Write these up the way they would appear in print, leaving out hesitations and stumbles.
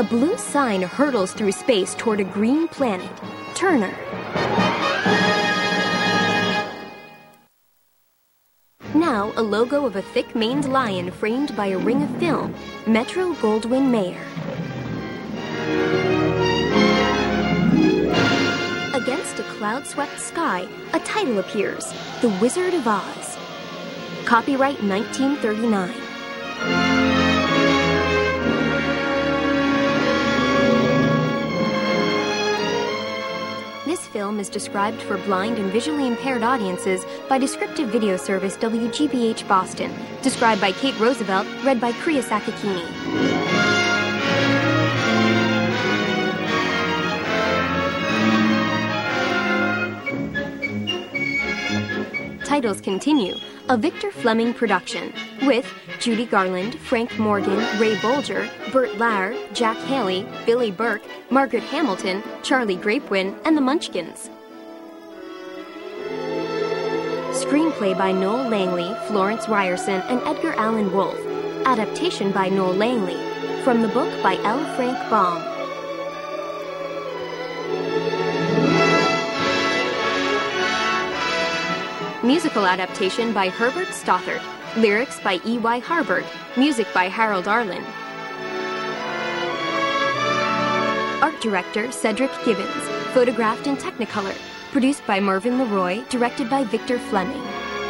a blue sign hurtles through space toward a green planet, Turner. Now, a logo of a thick-maned lion framed by a ring of film, Metro-Goldwyn-Mayer. Against a cloud-swept sky, a title appears, The Wizard of Oz. Copyright 1939. This film is described for blind and visually impaired audiences by descriptive video service WGBH Boston. Described by Kate Roosevelt, read by Kriya Sakakini. Titles continue, a Victor Fleming production, with Judy Garland, Frank Morgan, Ray Bolger, Burt Lahr, Jack Haley, Billy Burke, Margaret Hamilton, Charlie Grapewin, and the Munchkins. Screenplay by Noel Langley, Florence Ryerson, and Edgar Allan Wolfe. Adaptation by Noel Langley. From the book by L. Frank Baum. Musical adaptation by Herbert Stothart. Lyrics by E.Y. Harbert. Music by Harold Arlen. Art director Cedric Gibbons. Photographed in Technicolor. Produced by Mervyn LeRoy. Directed by Victor Fleming.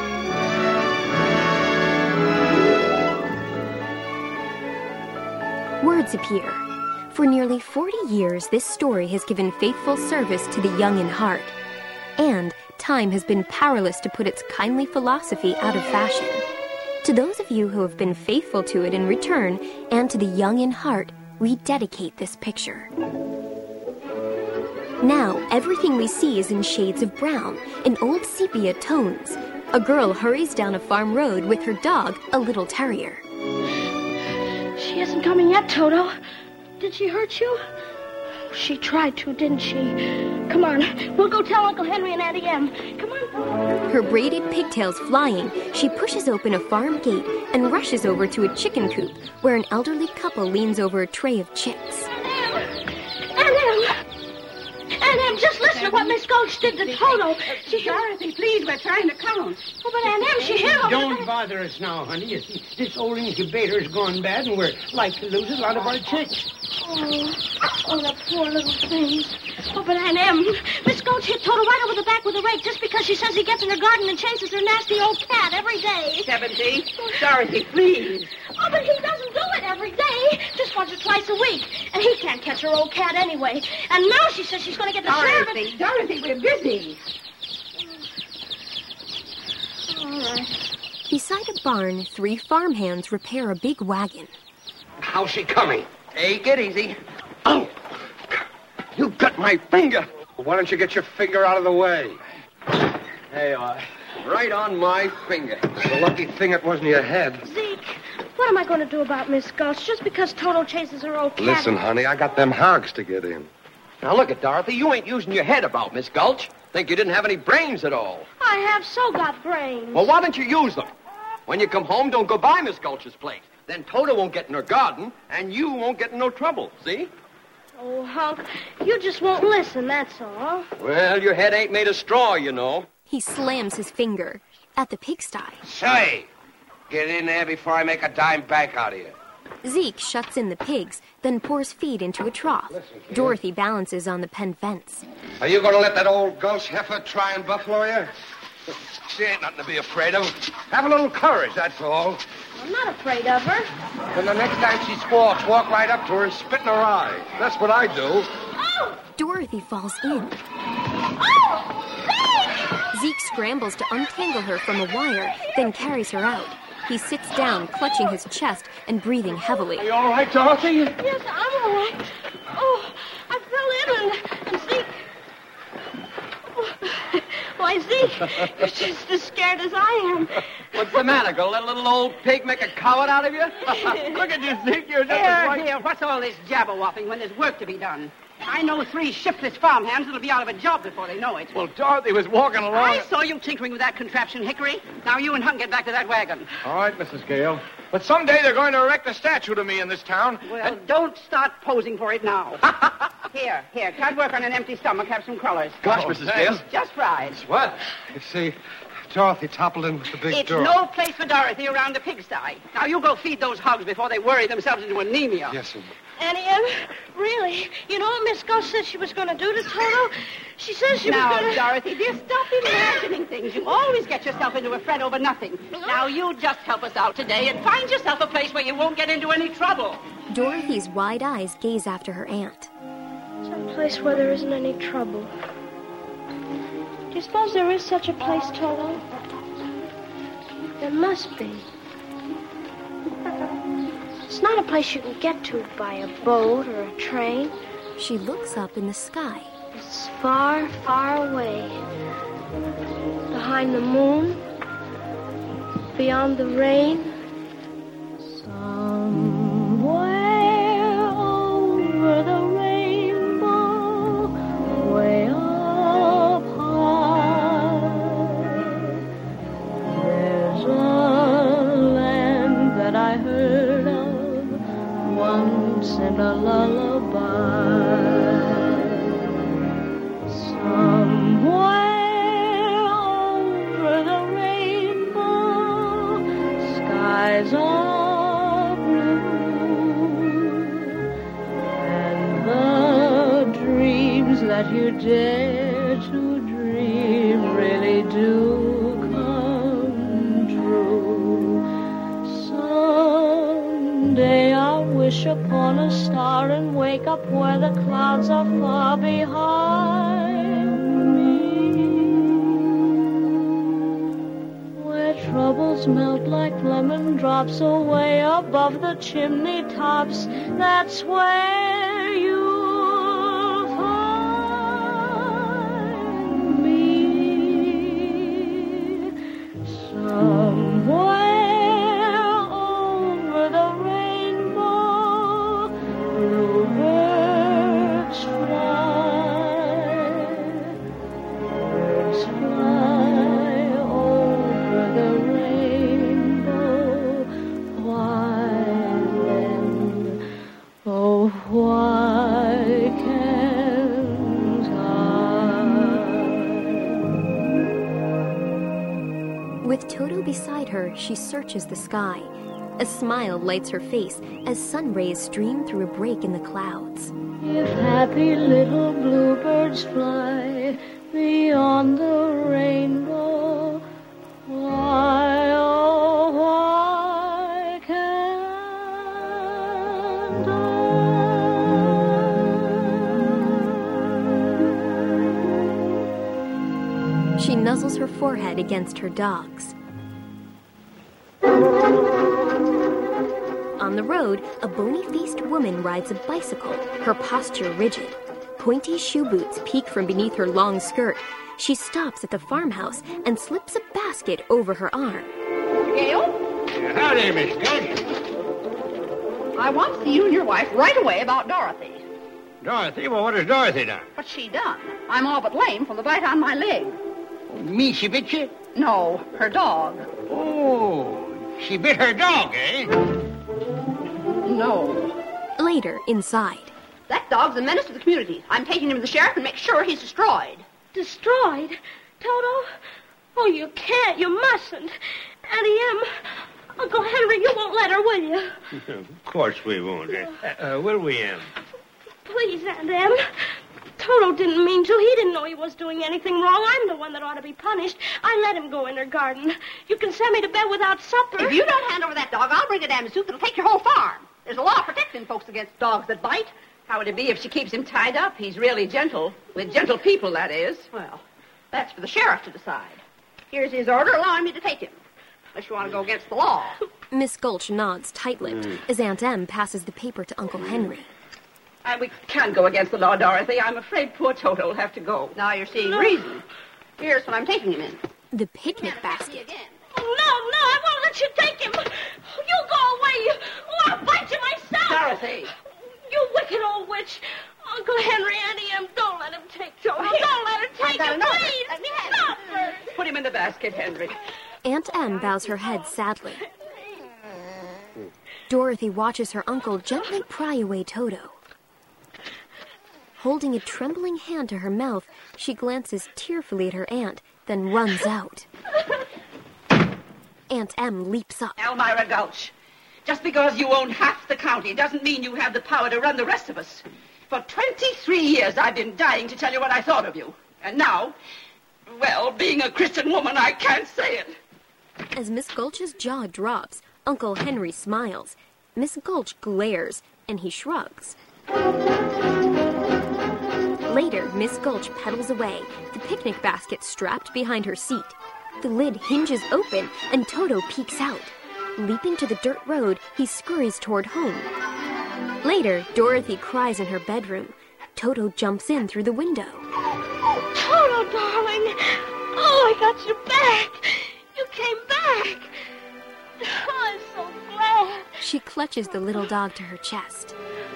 Words appear. For nearly 40 years, this story has given faithful service to the young in heart. And time has been powerless to put its kindly philosophy out of fashion. To those of you who have been faithful to it in return, and to the young in heart, we dedicate this picture. Now, everything we see is in shades of brown, in old sepia tones. A girl hurries down a farm road with her dog, a little terrier. She isn't coming yet, Toto. Did she hurt you? She tried to, didn't she? Come on, we'll go tell Uncle Henry and Auntie Em. Come on. Her braided pigtails flying, she pushes open a farm gate and rushes over to a chicken coop where an elderly couple leans over a tray of chicks. Aunt Em, just listen to what Miss Gulch did to Toto. Dorothy, please, we're trying to count. Oh, but Aunt Em, she hit over Don't bother us now, honey. You see, this old incubator's gone bad, and we're like to lose a lot of our chicks. Oh, the poor little things. Oh, but Aunt Em, Miss Gulch hit Toto right over the back with a rake just because she says he gets in her garden and chases her nasty old cat every day. 70. Dorothy, please. Oh, but he doesn't do it every day. Just once or twice a week. And he can't catch her old cat anyway. And now she says she's going to get the sheriff. Dorothy, we're busy. All right. Beside a barn, 3 farmhands repair a big wagon. How's she coming? Take it easy. Oh! You got my finger! Why don't you get your finger out of the way? There you are. Right on my finger. It's a lucky thing it wasn't your head. Zeke, what am I going to do about Miss Gulch just because Toto chases her old cat? Listen, honey, I got them hogs to get in. Now, look at Dorothy. You ain't using your head about Miss Gulch. Think you didn't have any brains at all. I have so got brains. Well, why don't you use them? When you come home, don't go by Miss Gulch's place. Then Toto won't get in her garden, and you won't get in no trouble, see? Oh, Hunk, you just won't listen, that's all. Well, your head ain't made of straw, you know. He slams his finger at the pigsty. Say, get in there before I make a dime bank out of you. Zeke shuts in the pigs, then pours feed into a trough. Dorothy balances on the pen fence. Are you going to let that old gulch heifer try and buffalo you? She ain't nothing to be afraid of. Have a little courage, that's all. I'm not afraid of her. Then the next time she squawks, walk right up to her and spit in her eye. That's what I do. Oh! Dorothy falls in. Oh! Zeke scrambles to untangle her from a wire, then carries her out. He sits down, clutching his chest and breathing heavily. Are you all right, Dorothy? Yes, I'm all right. Oh, I fell in and Zeke... Oh, why, Zeke, you're just as scared as I am. What's the matter? Gonna let a little old pig make a coward out of you? Look at you, Zeke. You're just Here, what's all this jabber-wopping when there's work to be done? I know 3 shiftless farmhands that'll be out of a job before they know it. Well, Dorothy was walking along. I saw you tinkering with that contraption, Hickory. Now you and Hunk get back to that wagon. All right, Mrs. Gale. But someday they're going to erect a statue to me in this town. Well, don't start posing for it now. Here, can't work on an empty stomach. Have some crullers. Gosh, Mrs. Dale. Just fried. What? See, Dorothy toppled in with the big It's door. no place for Dorothy around a pigsty. Now, you go feed those hogs before they worry themselves into anemia. Yes, sir. Auntie Em, really? You know what Miss Ghost said she was going to do to Toto? She says she was going to... Now, Dorothy, dear, stop imagining things. You always get yourself into a fret over nothing. Now, you just help us out today and find yourself a place where you won't get into any trouble. Dorothy's wide eyes gaze after her aunt. Some place where there isn't any trouble. Do you suppose there is such a place, Toto? There must be. It's not a place you can get to by a boat or a train. She looks up in the sky. It's far, far away. Behind the moon. Beyond the rain. Somewhere over the rainbow, way up high, there's a land that I heard of once in a lullaby. Somewhere over the rainbow, skies are blue, and the dreams that you dare to dream really do come true. Someday I'll wish upon a star and wake up where the clouds are far behind me, where troubles melt like lemon drops away above the chimney tops. That's where you'll find me. Somewhere over the rainbow, bluebirds fly. Birds fly over the rainbow. Why then, oh, why can't I? With Toto beside her, she searches the sky. A smile lights her face as sun rays stream through a break in the clouds. If happy little bluebirds fly beyond the rainbow, why, oh, why can't I? She nuzzles her forehead against her dogs. On the road, a bony-faced woman rides a bicycle, her posture rigid. Pointy shoe boots peek from beneath her long skirt. She stops at the farmhouse and slips a basket over her arm. Gail, Howdy, Miss Ghost. I want to see you and your wife right away about Dorothy. Dorothy? Well, what has Dorothy done? What's she done? I'm all but lame from the bite on my leg. Me, she bit you? No, her dog. Oh, she bit her dog, eh? No. Later, inside. That dog's a menace to the community. I'm taking him to the sheriff and make sure he's destroyed. Destroyed? Toto? Oh, you can't. You mustn't. Auntie Em, Uncle Henry, you won't let her, will you? Of course we won't. Will we, Em? Please, Aunt Em. Toto didn't mean to. He didn't know he was doing anything wrong. I'm the one that ought to be punished. I let him go in her garden. You can send me to bed without supper. If you don't hand over that dog, I'll bring a damn suit that'll take your whole farm. There's a law protecting folks against dogs that bite. How would it be if she keeps him tied up? He's really gentle. With gentle people, that is. Well, that's for the sheriff to decide. Here's his order allowing me to take him. Unless you want to go against the law. Miss Gulch nods tight-lipped as Aunt Em passes the paper to Uncle Henry. We can't go against the law, Dorothy. I'm afraid poor Toto will have to go. Now you're seeing reason. Here's what I'm taking him in. The picnic basket. Oh, no, I won't let you take him. You go away. I'll bite you myself. Dorothy. You wicked old witch. Uncle Henry, Auntie Em, don't let him take Toto. Don't let her take him, please. Let me have Stop it. her. Put him in the basket, Henry. Aunt Em bows her head sadly. Dorothy watches her uncle gently pry away Toto. Holding a trembling hand to her mouth, she glances tearfully at her aunt, then runs out. Aunt Em leaps up. Elmira Gulch, just because you own half the county doesn't mean you have the power to run the rest of us. For 23 years I've been dying to tell you what I thought of you. And now, well, being a Christian woman, I can't say it. As Miss Gulch's jaw drops, Uncle Henry smiles. Miss Gulch glares, and he shrugs. Later, Miss Gulch pedals away, the picnic basket strapped behind her seat. The lid hinges open, and Toto peeks out. Leaping to the dirt road, he scurries toward home. Later, Dorothy cries in her bedroom. Toto jumps in through the window. Oh, Toto, darling. Oh, I got you back. You came back. Oh, I'm so glad. She clutches the little dog to her chest.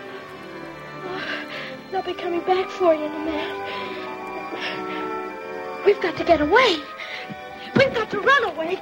They'll be coming back for you in a minute. We've got to get away. We've got to run away.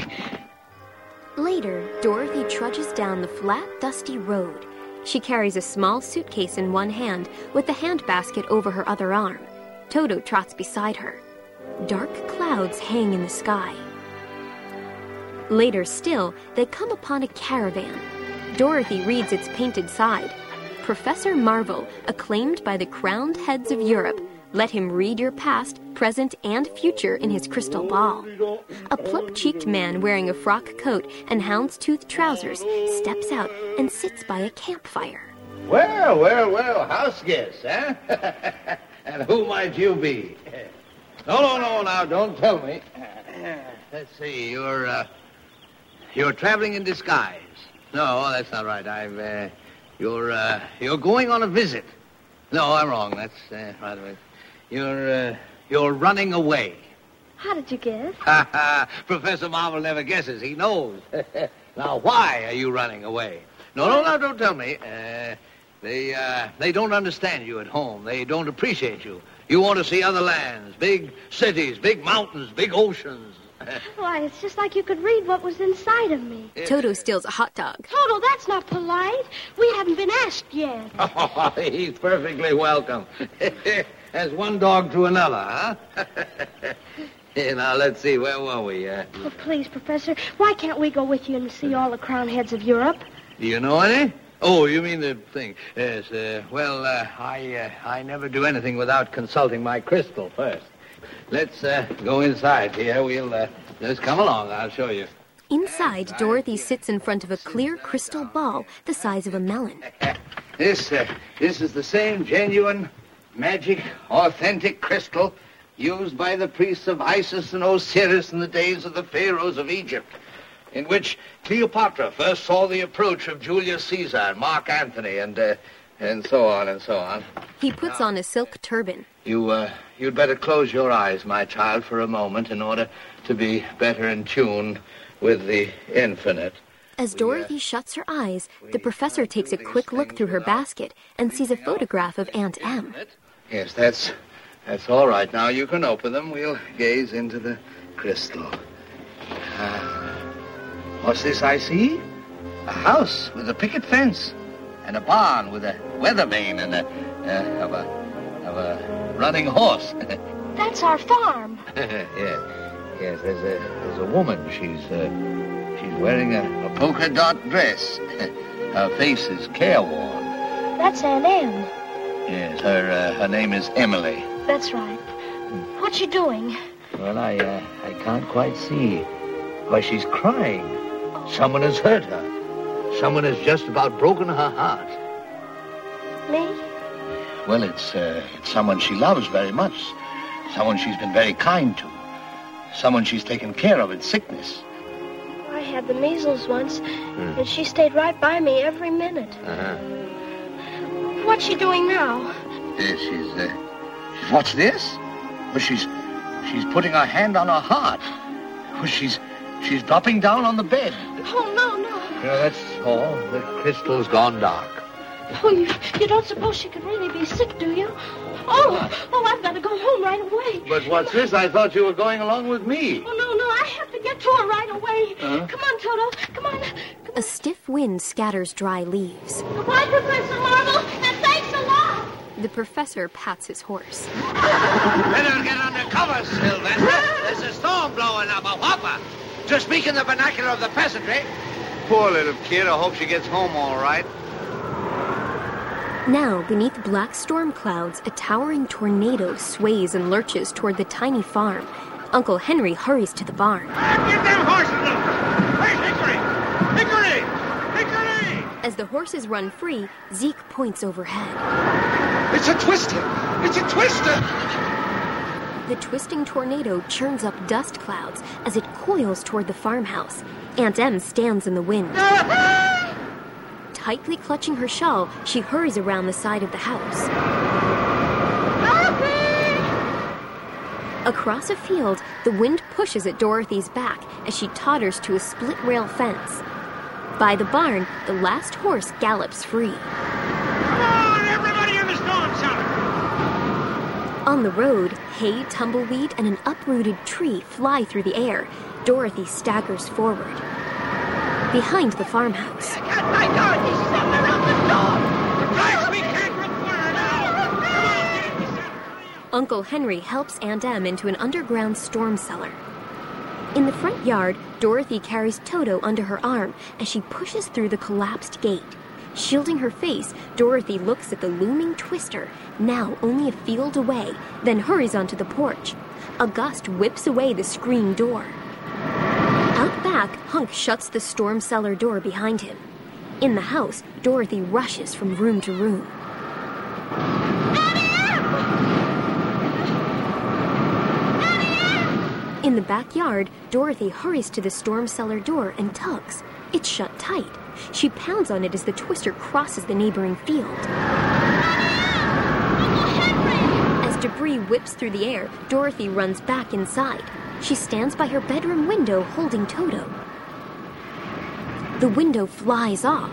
Later, Dorothy trudges down the flat, dusty road. She carries a small suitcase in one hand with the handbasket over her other arm. Toto trots beside her. Dark clouds hang in the sky. Later still, they come upon a caravan. Dorothy reads its painted side. Professor Marvel, acclaimed by the crowned heads of Europe, let him read your past, present, and future in his crystal ball. A plump-cheeked man wearing a frock coat and houndstooth trousers steps out and sits by a campfire. Well, house guests, huh? And who might you be? No, now, don't tell me. Let's see, you're traveling in disguise. No, that's not right. You're going on a visit. No, I'm wrong. That's right. You're running away. How did you guess? Professor Marvel never guesses. He knows. Now, why are you running away? No, don't tell me. They don't understand you at home. They don't appreciate you. You want to see other lands, big cities, big mountains, big oceans. Why, it's just like you could read what was inside of me. Toto steals a hot dog. Toto, that's not polite. We haven't been asked yet. Oh, he's perfectly welcome. As one dog to another, huh? Now, let's see, where were we? Oh, please, Professor, why can't we go with you and see all the crowned heads of Europe? Do you know any? Oh, you mean the thing. Yes, I never do anything without consulting my crystal first. Let's go inside here. We'll just come along. I'll show you. Inside, Dorothy sits in front of a clear crystal ball the size of a melon. This is the same genuine, magic, authentic crystal used by the priests of Isis and Osiris in the days of the pharaohs of Egypt, in which Cleopatra first saw the approach of Julius Caesar and Mark Antony and so on and so on. He puts on a silk turban. You'd better close your eyes, my child, for a moment in order to be better in tune with the infinite. As Dorothy shuts her eyes, the professor takes a quick look through her basket and sees a photograph of Aunt Em. Yes, that's all right. Now you can open them. We'll gaze into the crystal. What's this I see? A house with a picket fence and a barn with a weather vane and of a running horse. That's our farm. Yes. There's a woman. She's wearing a polka dot dress. Her face is careworn. That's Aunt Em. Yes, her name is Emily. That's right. What's she doing? Well, I can't quite see. Why, she's crying. Someone has hurt her. Someone has just about broken her heart. Me? Well, it's someone she loves very much. Someone she's been very kind to. Someone she's taken care of in sickness. I had the measles once, and she stayed right by me every minute. What's she doing now? She's what's this? Well, she's putting her hand on her heart. Well, she's dropping down on the bed. Oh, no. That's all. The crystal's gone dark. Oh, you don't suppose she could really be sick, do you? Oh, I've got to go home right away. But what's this? I thought you were going along with me. Oh, no, have to get to her right away. Come on, Toto. Come on. A stiff wind scatters dry leaves. Goodbye, Professor Marvel, and thanks a lot. The professor pats his horse. Better get under cover, Sylvester. There's a storm blowing up, a whopper. To speak in the vernacular of the peasantry. Poor little kid. I hope she gets home all right. Now, beneath black storm clouds, a towering tornado sways and lurches toward the tiny farm. Uncle Henry hurries to the barn. Get them horses loose! Where's Hickory? Hickory! Hickory! As the horses run free, Zeke points overhead. It's a twister! It's a twister! The twisting tornado churns up dust clouds as it coils toward the farmhouse. Aunt Em stands in the wind. Tightly clutching her shawl, she hurries around the side of the house. Across a field, the wind pushes at Dorothy's back as she totters to a split-rail fence. By the barn, the last horse gallops free. Come on, everybody in the storm cellar! On the road, hay, tumbleweed, and an uprooted tree fly through the air. Dorothy staggers forward. Behind the farmhouse, I can't find Dorothy. She's somewhere around the storm. Guys, we can't require her now. Come on, get in the cellar. Uncle Henry helps Aunt Em into an underground storm cellar. In the front yard, Dorothy carries Toto under her arm as she pushes through the collapsed gate. Shielding her face, Dorothy looks at the looming twister, now only a field away, then hurries onto the porch. A gust whips away the screen door. Out back, Hunk shuts the storm cellar door behind him. In the house, Dorothy rushes from room to room. In the backyard, Dorothy hurries to the storm cellar door and tugs. It's shut tight. She pounds on it as the twister crosses the neighboring field. As debris whips through the air, Dorothy runs back inside. She stands by her bedroom window holding Toto. The window flies off.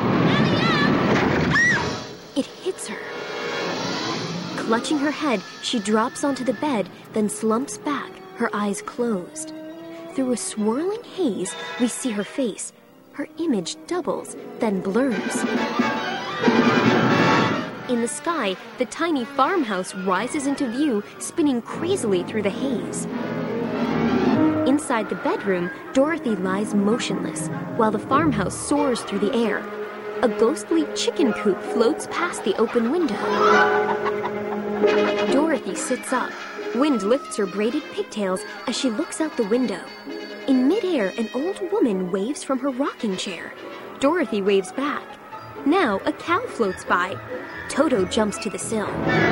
It hits her. Clutching her head, she drops onto the bed, then slumps back, her eyes closed. Through a swirling haze, we see her face. Her image doubles, then blurs. In the sky, the tiny farmhouse rises into view, spinning crazily through the haze. Inside the bedroom, Dorothy lies motionless, while the farmhouse soars through the air. A ghostly chicken coop floats past the open window. Dorothy sits up. Wind lifts her braided pigtails as she looks out the window. In midair, an old woman waves from her rocking chair. Dorothy waves back. Now, a cow floats by. Toto jumps to the sill.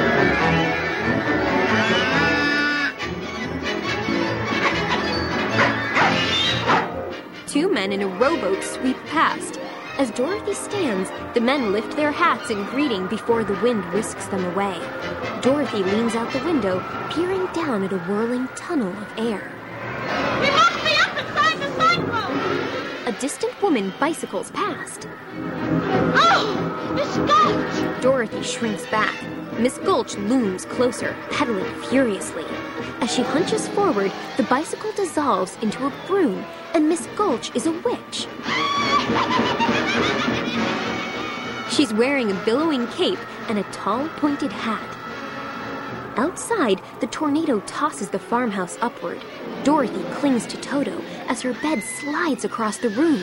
Two men in a rowboat sweep past. As Dorothy stands, the men lift their hats in greeting before the wind whisks them away. Dorothy leans out the window, peering down at a whirling tunnel of air. We must be up inside the cyclone. A distant woman bicycles past. Oh, Miss Gulch! Dorothy shrinks back. Miss Gulch looms closer, pedaling furiously. As she hunches forward, the bicycle dissolves into a broom, and Miss Gulch is a witch. She's wearing a billowing cape and a tall, pointed hat. Outside, the tornado tosses the farmhouse upward. Dorothy clings to Toto as her bed slides across the room.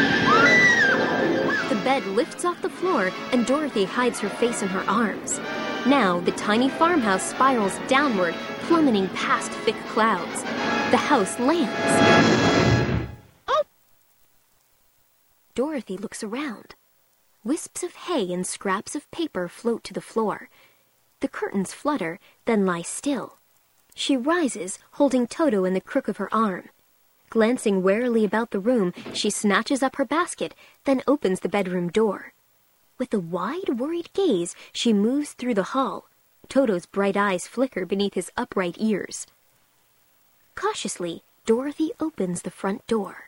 The bed lifts off the floor, and Dorothy hides her face in her arms. Now, the tiny farmhouse spirals downward, plummeting past thick clouds. The house lands. Oh! Dorothy looks around. Wisps of hay and scraps of paper float to the floor. The curtains flutter, then lie still. She rises, holding Toto in the crook of her arm. Glancing warily about the room, she snatches up her basket, then opens the bedroom door. With a wide, worried gaze, she moves through the hall. Toto's bright eyes flicker beneath his upright ears. Cautiously, Dorothy opens the front door.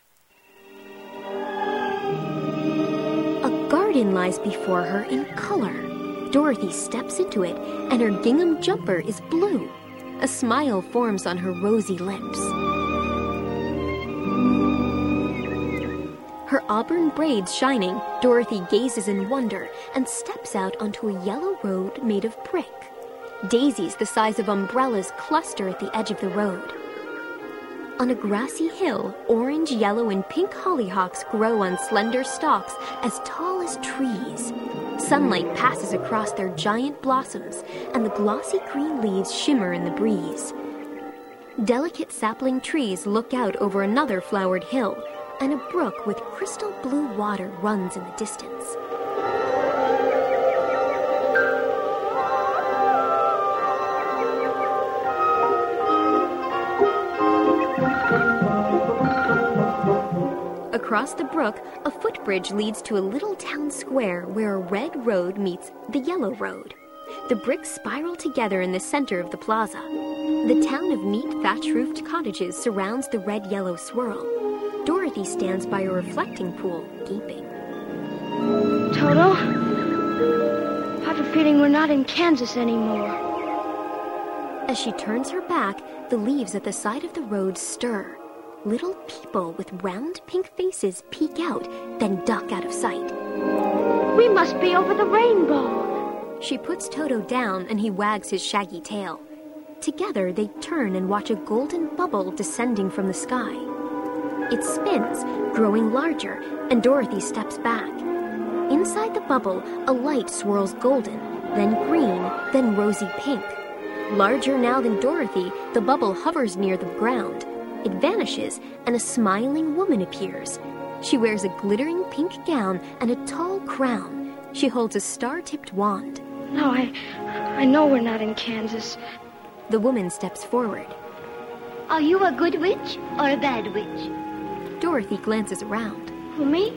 A garden lies before her in color. Dorothy steps into it, and her gingham jumper is blue. A smile forms on her rosy lips. Her auburn braids shining, Dorothy gazes in wonder and steps out onto a yellow road made of brick. Daisies the size of umbrellas cluster at the edge of the road. On a grassy hill, orange, yellow, and pink hollyhocks grow on slender stalks as tall as trees. Sunlight passes across their giant blossoms, and the glossy green leaves shimmer in the breeze. Delicate sapling trees look out over another flowered hill, and a brook with crystal blue water runs in the distance. Across the brook, a footbridge leads to a little town square where a red road meets the yellow road. The bricks spiral together in the center of the plaza. The town of neat thatch-roofed cottages surrounds the red-yellow swirl. Dorothy stands by a reflecting pool, gaping. Toto, I have a feeling we're not in Kansas anymore. As she turns her back, the leaves at the side of the road stir. Little people with round pink faces peek out, then duck out of sight. We must be over the rainbow. She puts Toto down and he wags his shaggy tail. Together they turn and watch a golden bubble descending from the sky. It spins, growing larger, and Dorothy steps back. Inside the bubble, a light swirls golden, then green, then rosy pink. Larger now than Dorothy, the bubble hovers near the ground. It vanishes, and a smiling woman appears. She wears a glittering pink gown and a tall crown. She holds a star-tipped wand. No, I know we're not in Kansas. The woman steps forward. Are you a good witch or a bad witch? Dorothy glances around. Who, me?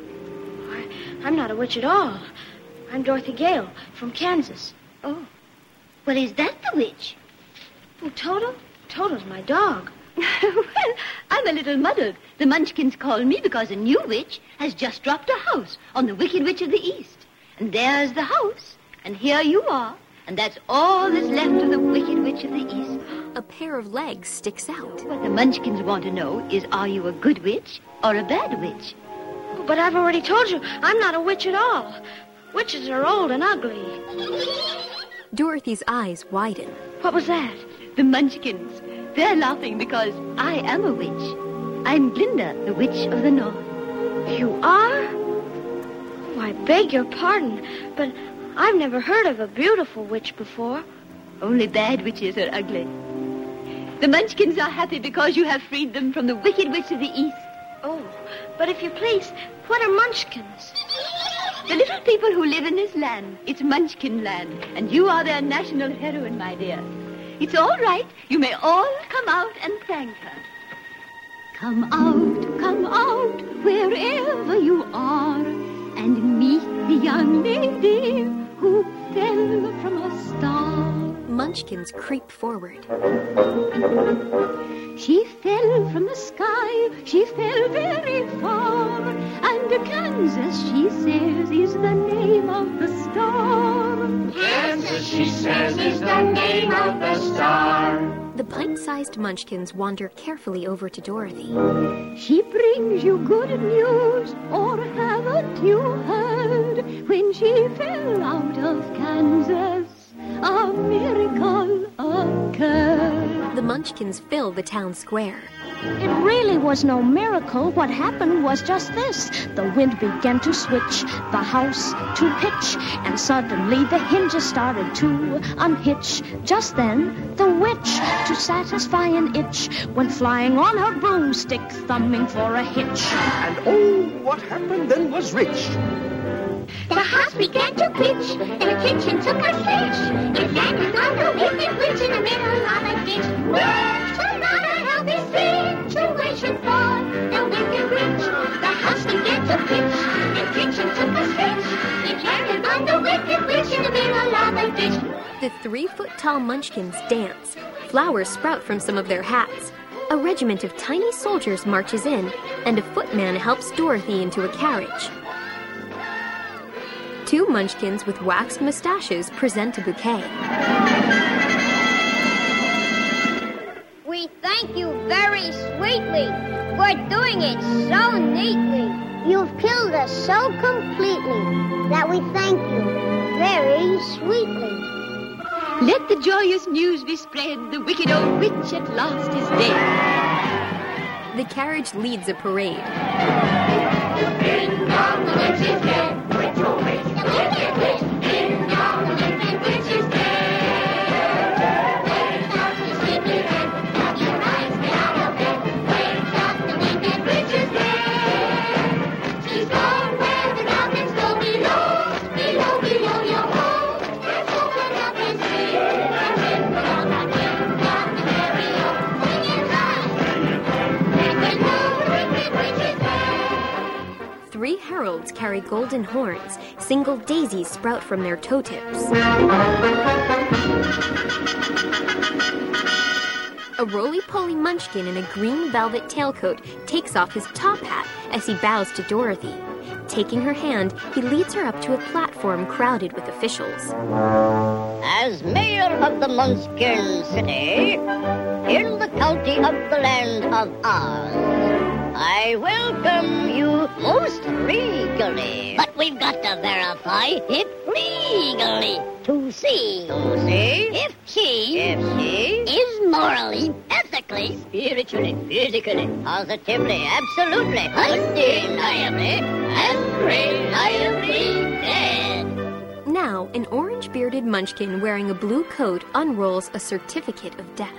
I'm not a witch at all. I'm Dorothy Gale from Kansas. Oh. Well, is that the witch? Oh, Toto? Toto's my dog. Well, I'm a little muddled. The Munchkins call me because a new witch has just dropped a house on the Wicked Witch of the East. And there's the house, and here you are, and that's all that's left of the Wicked Witch of the East. A pair of legs sticks out. What the Munchkins want to know is, are you a good witch or a bad witch? Oh, but I've already told you, I'm not a witch at all. Witches are old and ugly. Dorothy's eyes widen. What was that? The Munchkins. They're laughing because I am a witch. I'm Glinda, the Witch of the North. You are? Oh, I beg your pardon, but I've never heard of a beautiful witch before. Only bad witches are ugly. The Munchkins are happy because you have freed them from the Wicked Witch of the East. Oh, but if you please, what are Munchkins? The little people who live in this land. It's Munchkin land, and you are their national heroine, my dear. It's all right. You may all come out and thank her. Come out, wherever you are, and meet the young lady who fell from a star. Munchkins creep forward. She fell from the sky, she fell very far, and Kansas, she says, is the name of the star. Kansas, she says, is the name of the star. The pint-sized Munchkins wander carefully over to Dorothy. She brings you good news, or haven't you heard? When she fell out of Kansas, a miracle occurred. The Munchkins fill the town square. It really was no miracle. What happened was just this. The wind began to switch, the house to pitch, and suddenly the hinges started to unhitch. Just then, the witch, to satisfy an itch, went flying on her broomstick, thumbing for a hitch. And oh, what happened then was rich. The house began to pitch, and the kitchen took a switch. It landed on the Wicked Witch in the middle of a ditch. Which was not a healthy situation for the Wicked Witch. The house began to pitch, and the kitchen took a switch. It landed on the Wicked Witch in the middle of a ditch. The 3-foot-tall Munchkins dance. Flowers sprout from some of their hats. A regiment of tiny soldiers marches in, and a footman helps Dorothy into a carriage. 2 Munchkins with waxed mustaches present a bouquet. We thank you very sweetly for doing it so neatly. You've killed us so completely that we thank you very sweetly. Let the joyous news be spread. The wicked old witch at last is dead. The carriage leads a parade. Ding dong, the witch is dead. Witch, oh witch, the wicked witch. Ding dong, the wicked witch is dead. Wake up, you sleepy head. Rub your eyes, get out of bed. Wake up, the wicked witch is dead. She's gone where the goblins go below. Below, below your hole. Let's open up and see. And ring the bell, and ring down the stereo. Singing high. And we know the wicked witch is dead. 3 heralds carry golden horns. Single daisies sprout from their toe tips. A roly-poly munchkin in a green velvet tailcoat takes off his top hat as he bows to Dorothy. Taking her hand, he leads her up to a platform crowded with officials. As mayor of the Munchkin City, in the county of the land of Oz, I welcome you most regally. But we've got to verify it legally to see if she is morally, ethically, spiritually, physically, positively, absolutely, undeniably, and reliably dead. Now, an orange-bearded munchkin wearing a blue coat unrolls a certificate of death.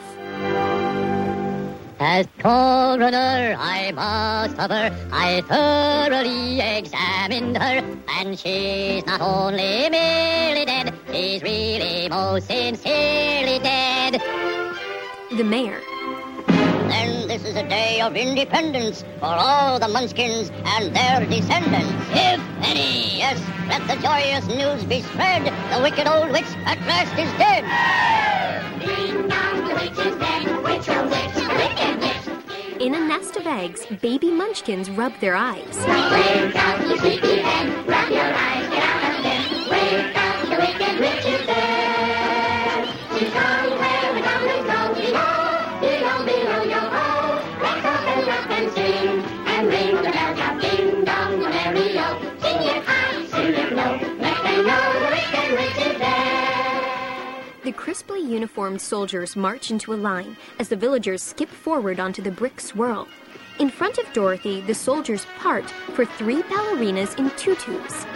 As coroner, I must of her. I thoroughly examined her, and she's not only merely dead, she's really most sincerely dead. The mayor. Then this is a day of independence for all the Munchkins and their descendants. If any, yes, let the joyous news be spread. The wicked old witch at last is dead. Ding dong, the witch is dead. Witch, oh witch, the wicked witch. In a nest of eggs, baby munchkins rub their eyes. Wake up, you sleepy head. Rub your eyes, get out of bed. Wake up, the wicked witch is dead. She's gone where the goblins go below. Below, below your hole. Let's open up and sing. And ring the bell, drop ding dong, the merry-o. Sing it high, sing it low. Let them know the wicked witch is dead. The crisply uniformed soldiers march into a line as the villagers skip forward onto the brick swirl. In front of Dorothy, the soldiers part for 3 ballerinas in tutus.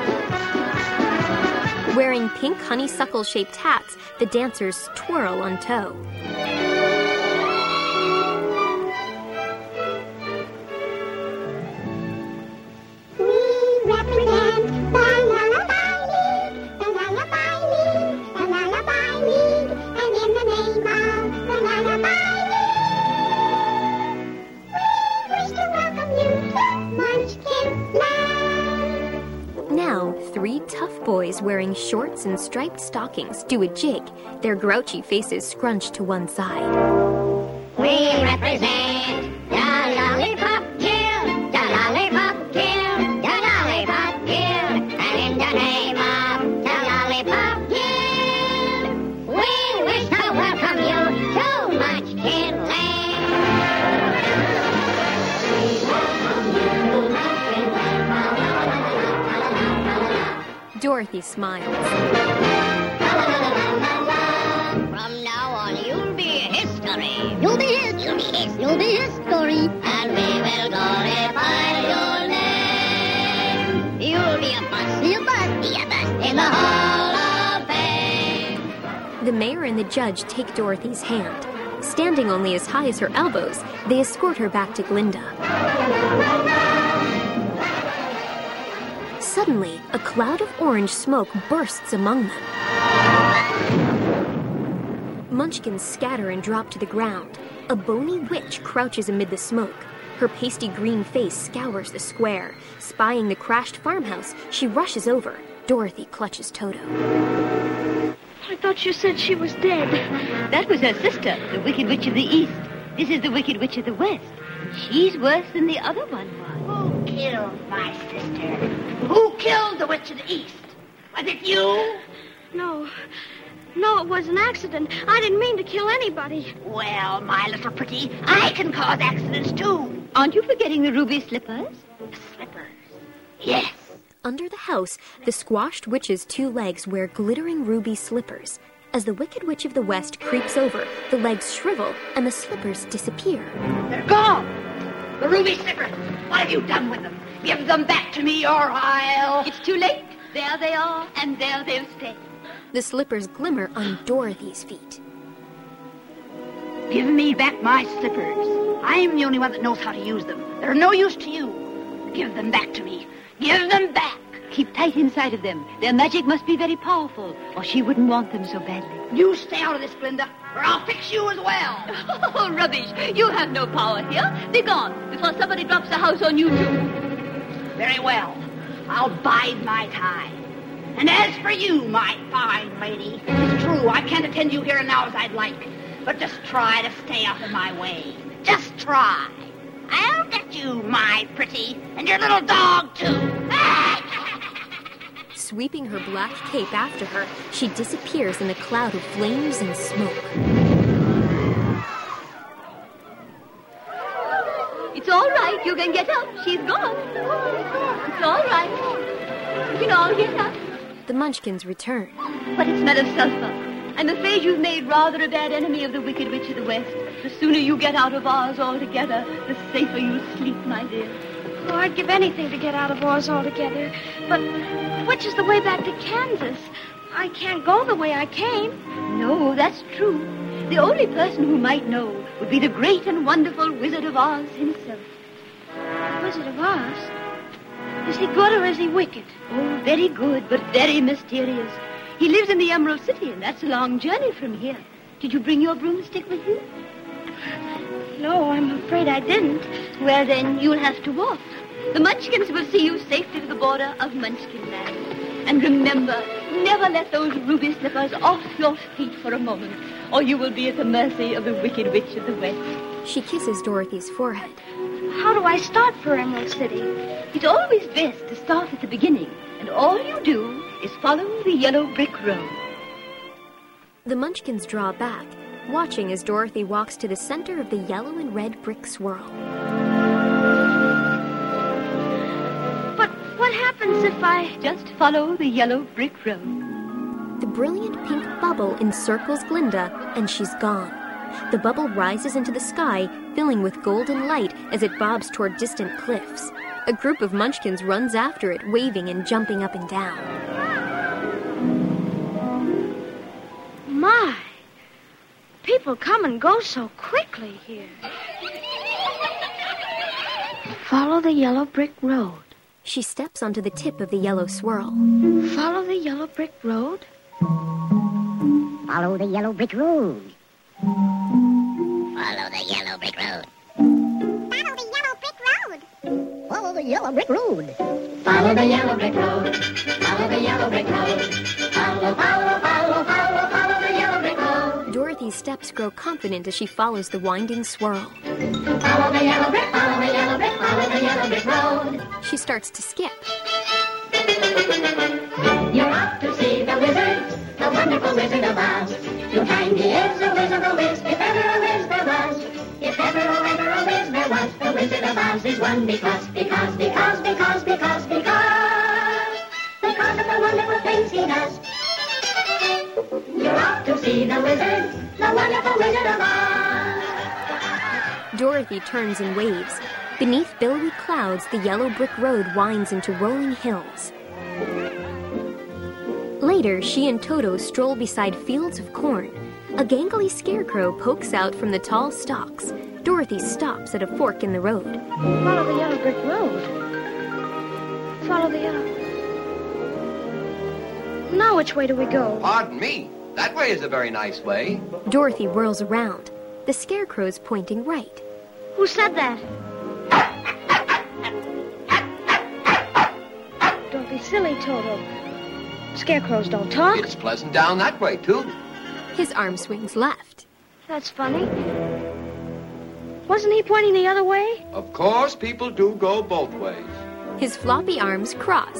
Wearing pink honeysuckle-shaped hats, the dancers twirl on toe. We represent the Lullaby League, the Lullaby League, the Lullaby League, and in the name of the Lullaby League, we wish to welcome you to Munchkin Land. Now, 3 tough boys wearing shorts and striped stockings do a jig, their grouchy faces scrunched to one side. We represent the Lollipop Guild, the Lollipop Guild, the Lollipop Guild, and in the name of the Lollipop Guild, we wish to welcome you to Munchkin Land. Dorothy smiles. From now on, you'll be history. You'll be history. You'll be history. And we will glorify your name. You'll be a bust. Be a bust. Be a bust in the Hall of Fame. The mayor and the judge take Dorothy's hand. Standing only as high as her elbows, they escort her back to Glinda. Suddenly, a cloud of orange smoke bursts among them. Munchkins scatter and drop to the ground. A bony witch crouches amid the smoke. Her pasty green face scours the square. Spying the crashed farmhouse, she rushes over. Dorothy clutches Toto. I thought you said she was dead. That was her sister, the Wicked Witch of the East. This is the Wicked Witch of the West. She's worse than the other one was. Who killed my sister? Who killed the Witch of the East? Was it you? No, it was an accident. I didn't mean to kill anybody. Well, my little pretty, I can cause accidents too. Aren't you forgetting the ruby slippers? The slippers. Yes. Under the house, the squashed witch's 2 legs wear glittering ruby slippers. As the Wicked Witch of the West creeps over, the legs shrivel and the slippers disappear. They're gone. The ruby slippers. What have you done with them? Give them back to me or I'll... It's too late. There they are, and there they'll stay. The slippers glimmer on Dorothy's feet. Give me back my slippers. I'm the only one that knows how to use them. They're no use to you. Give them back to me. Give them back. Keep tight inside of them. Their magic must be very powerful, or she wouldn't want them so badly. You stay out of this, Glinda, or I'll fix you as well. Oh, rubbish. You have no power here. Be gone before somebody drops the house on you, too. Very well. I'll bide my time. And as for you, my fine lady, it's true, I can't attend you here and now as I'd like. But just try to stay out of my way. Just try. I'll get you, my pretty, and your little dog, too. Sweeping her black cape after her, she disappears in a cloud of flames and smoke. It's all right. You can get up. She's gone. It's all right. You can all get up. The Munchkins return. But it's not of sulfur. I'm afraid you've made rather a bad enemy of the Wicked Witch of the West. The sooner you get out of Oz altogether, the safer you'll sleep, my dear. Oh, I'd give anything to get out of Oz altogether. But which is the way back to Kansas? I can't go the way I came. No, that's true. The only person who might know would be the great and wonderful Wizard of Oz himself. The Wizard of Oz? Is he good or is he wicked? Oh, very good, but very mysterious. He lives in the Emerald City, and that's a long journey from here. Did you bring your broomstick with you? No, I'm afraid I didn't. Well, then, you'll have to walk. The Munchkins will see you safely to the border of Munchkin Land. And remember, never let those ruby slippers off your feet for a moment, or you will be at the mercy of the Wicked Witch of the West. She kisses Dorothy's forehead. How do I start for Emerald City? It's always best to start at the beginning, and all you do is follow the yellow brick road. The Munchkins draw back, watching as Dorothy walks to the center of the yellow and red brick swirl. But what happens if I... Just follow the yellow brick road. The brilliant pink bubble encircles Glinda, and she's gone. The bubble rises into the sky, filling with golden light as it bobs toward distant cliffs. A group of Munchkins runs after it, waving and jumping up and down. My, people come and go so quickly here. Follow the yellow brick road. She steps onto the tip of the yellow swirl. Follow the yellow brick road. Follow the yellow brick road. Follow the yellow brick road. Follow the yellow brick road. Follow the yellow brick road. Follow the yellow brick road. Follow, follow, follow, follow, follow the yellow brick road. Dorothy's steps grow confident as she follows the winding swirl. Follow the yellow brick, follow the yellow brick, follow the yellow brick road. She starts to skip. You're off to see the wizard, the wonderful Wizard of Oz. You'll find he is a whiz of a whiz, if ever a whiz there was. If ever a whiz there was, the Wizard of Oz is one because of the wonderful things he does. You're off to see the wizard, the wonderful Wizard of Oz. Dorothy turns and waves. Beneath billowy clouds, the yellow brick road winds into rolling hills. Later, she and Toto stroll beside fields of corn. A gangly scarecrow pokes out from the tall stalks. Dorothy stops at a fork in the road. Follow the yellow brick road. Follow the yellow... Now which way do we go? Pardon me. That way is a very nice way. Dorothy whirls around. The scarecrow's pointing right. Who said that? Don't be silly, Toto. Scarecrows don't talk. It's pleasant down that way, too. His arm swings left. That's funny. Wasn't he pointing the other way? Of course, people do go both ways. His floppy arms cross.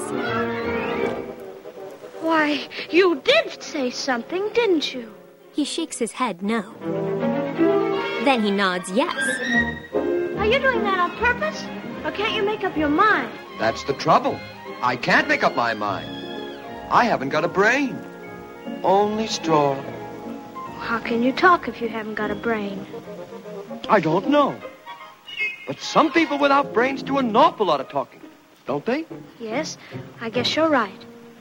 Why, you did say something, didn't you? He shakes his head no. Then he nods yes. Are you doing that on purpose? Or can't you make up your mind? That's the trouble. I can't make up my mind. I haven't got a brain. Only straw. How can you talk if you haven't got a brain? I don't know. But some people without brains do an awful lot of talking, don't they? Yes, I guess you're right.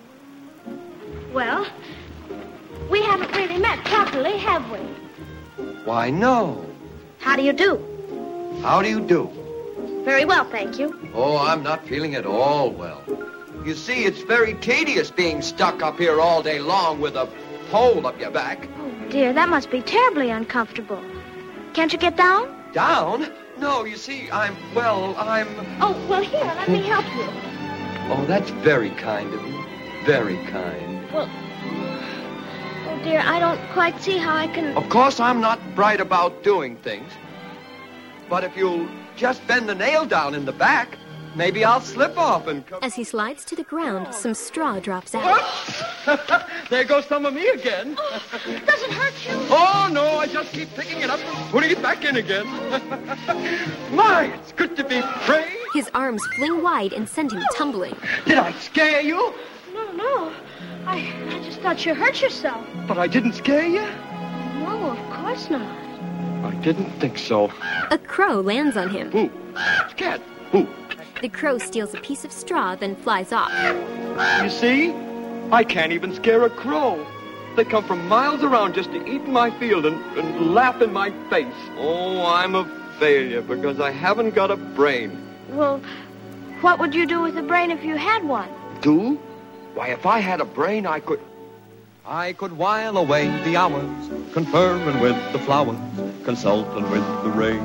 Well, we haven't really met properly, have we? Why, no. How do you do? How do you do? Very well, thank you. Oh, I'm not feeling at all well. You see, it's very tedious being stuck up here all day long with a pole up your back. Oh, dear, that must be terribly uncomfortable. Can't you get down? Down? No, you see, I'm... Oh, well, here, let me help you. Oh, that's very kind of you. Very kind. Well, oh, dear, I don't quite see how I can... Of course, I'm not bright about doing things. But if you'll just bend the nail down in the back, maybe I'll slip off and come... As he slides to the ground, some straw drops out. There goes some of me again. Oh, does it hurt you? Oh, no, I just keep picking it up and putting it back in again. My, it's good to be free. His arms fling wide and send him tumbling. Did I scare you? No. I just thought you hurt yourself. But I didn't scare you? No, of course not. I didn't think so. A crow lands on him. Who? Scat. Who? The crow steals a piece of straw, then flies off. You see? I can't even scare a crow. They come from miles around just to eat in my field and laugh in my face. Oh, I'm a failure because I haven't got a brain. Well, what would you do with a brain if you had one? Do? Why, if I had a brain, I could while away the hours, conferring with the flowers, consulting with the rain.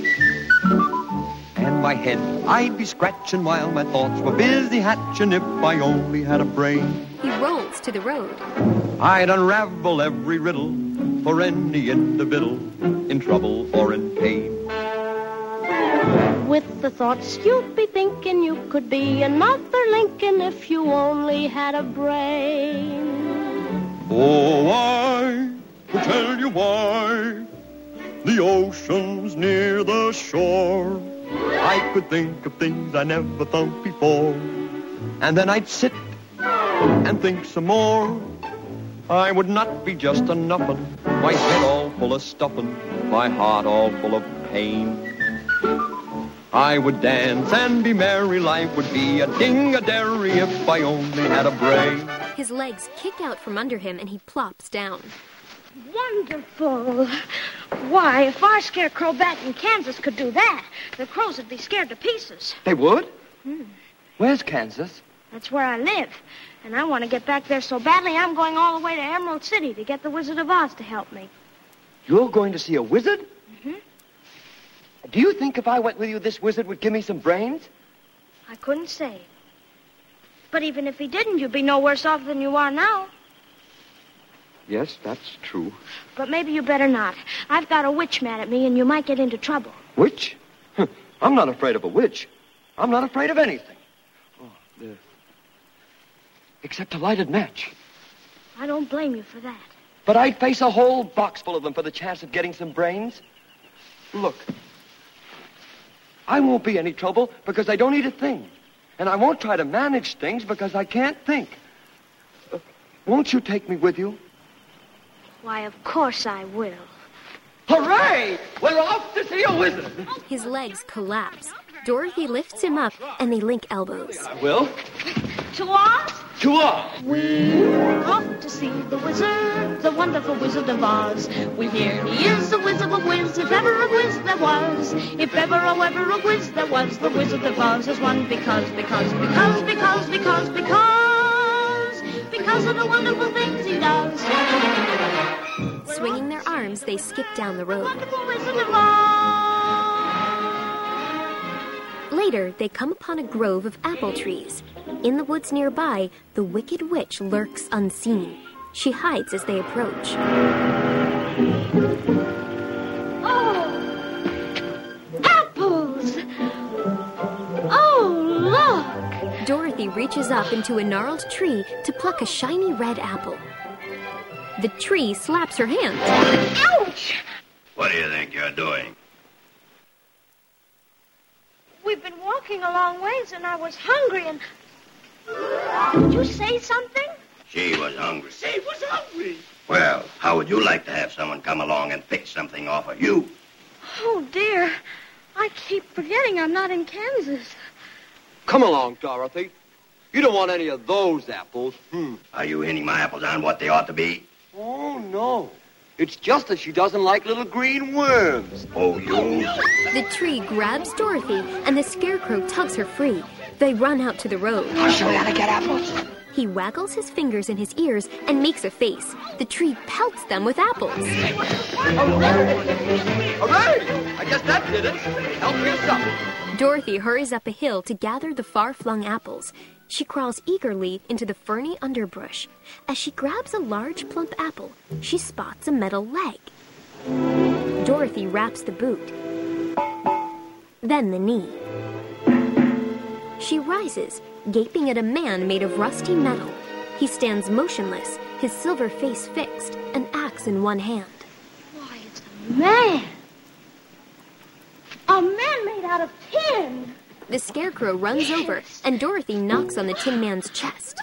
And my head I'd be scratching while my thoughts were busy hatching if I only had a brain. He rolls to the road. I'd unravel every riddle for any individual in trouble or in pain. With the thoughts you'd be thinking you could be another Lincoln if you only had a brain. Oh, I will tell you why the ocean's near the shore. I could think of things I never thought before. And then I'd sit and think some more. I would not be just a nuffin', my head all full of stuffin', my heart all full of pain. I would dance and be merry, life would be a ding-a-dairy if I only had a brain. His legs kick out from under him and he plops down. Wonderful. Why, if our scarecrow bat in Kansas could do that, the crows would be scared to pieces. They would? Where's Kansas? That's where I live. And I want to get back there so badly I'm going all the way to Emerald City to get the Wizard of Oz to help me. You're going to see a wizard? Mm-hmm. Do you think if I went with you, this wizard would give me some brains? I couldn't say. But even if he didn't, you'd be no worse off than you are now. Yes, that's true. But maybe you better not. I've got a witch mad at me, and you might get into trouble. Witch? I'm not afraid of a witch. I'm not afraid of anything. Except a lighted match. I don't blame you for that. But I'd face a whole box full of them for the chance of getting some brains. Look, I won't be any trouble because I don't eat a thing. And I won't try to manage things because I can't think. Won't you take me with you? Why, of course I will. Hooray! We're off to see a wizard. His legs collapse. Dorothy lifts him up, and they link elbows. Will? To Oz? To Oz! We're off to see the wizard, the wonderful Wizard of Oz. We hear he is a whiz of a whiz, if ever a whiz there was. If ever a whiz there was, the Wizard of Oz is one because of the wonderful things he does. Swinging their arms, they skip down the road. Wonderful Wizard of Oz. Later, they come upon a grove of apple trees. In the woods nearby, the Wicked Witch lurks unseen. She hides as they approach. Oh! Apples! Oh, look! Dorothy reaches up into a gnarled tree to pluck a shiny red apple. The tree slaps her hand. Ouch! What do you think you're doing? We've been walking a long ways, and I was hungry, and Did you say something? She was hungry. She was hungry. Well, how would you like to have someone come along and pick something off of you? Oh, dear. I keep forgetting I'm not in Kansas. Come along, Dorothy. You don't want any of those apples. Are you hinting my apples on what they ought to be? Oh, no. It's just that she doesn't like little green worms. Oh, you... The tree grabs Dorothy, and the Scarecrow tugs her free. They run out to the road. I'll show you how to get apples. He waggles his fingers in his ears and makes a face. The tree pelts them with apples. Hooray! I guess that did it. Help yourself. Dorothy hurries up a hill to gather the far-flung apples. She crawls eagerly into the ferny underbrush. As she grabs a large, plump apple, she spots a metal leg. Dorothy wraps the boot, then the knee. She rises, gaping at a man made of rusty metal. He stands motionless, his silver face fixed, an axe in one hand. Why, it's a man. A man made out of tin. The Scarecrow runs over, and Dorothy knocks on the Tin Man's chest.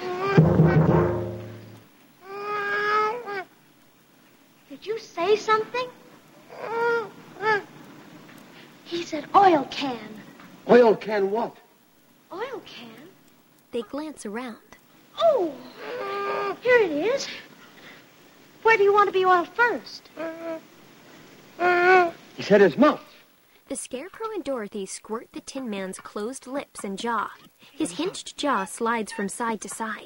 Did you say something? He said oil can. Oil can what? Oil can? They glance around. Oh, here it is. Where do you want to be oiled first? He said his mouth. The Scarecrow and Dorothy squirt the Tin Man's closed lips and jaw. His hinged jaw slides from side to side.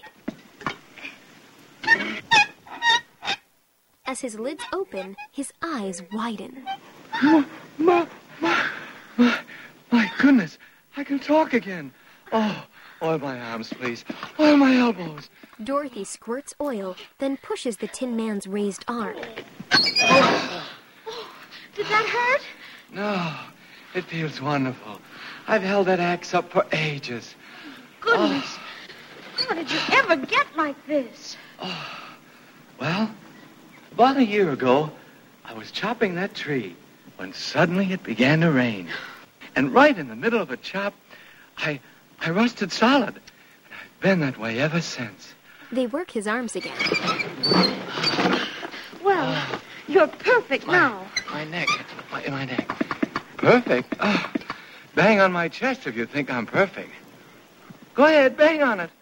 As his lids open, his eyes widen. My goodness, I can talk again. Oh, oil my arms, please. Oil my elbows. Dorothy squirts oil, then pushes the Tin Man's raised arm. Oh, did that hurt? No, it feels wonderful. I've held that axe up for ages. Goodness. How did you ever get like this? Well, about a year ago, I was chopping that tree when suddenly it began to rain. And right in the middle of a chop, I rusted solid. And I've been that way ever since. They work his arms again. Well, you're perfect now. My neck. My neck. Perfect? Oh, bang on my chest if you think I'm perfect. Go ahead, bang on it.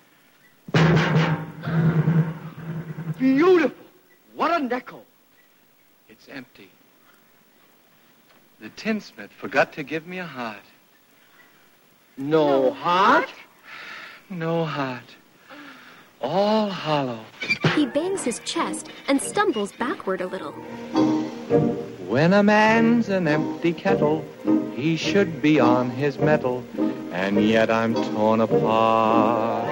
Beautiful. What a nickel. It's empty. The tinsmith forgot to give me a heart. No heart? No heart. All hollow. He bangs his chest and stumbles backward a little. When a man's an empty kettle, he should be on his mettle, and yet I'm torn apart.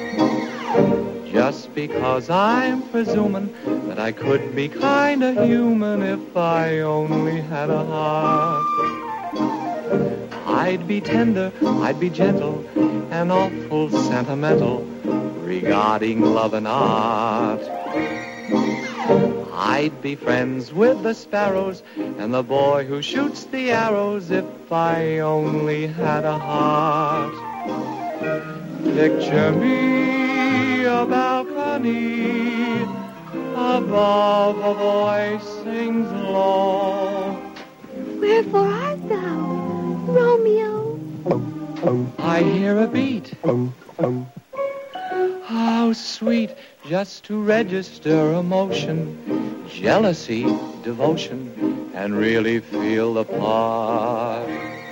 Just because I'm presuming that I could be kinda human if I only had a heart. I'd be tender, I'd be gentle, and awful sentimental regarding love and art. I'd be friends with the sparrows and the boy who shoots the arrows if I only had a heart. Picture me a balcony, above a voice sings low. Wherefore art thou, Romeo? I hear a beat. How sweet just to register emotion, jealousy, devotion, and really feel the part.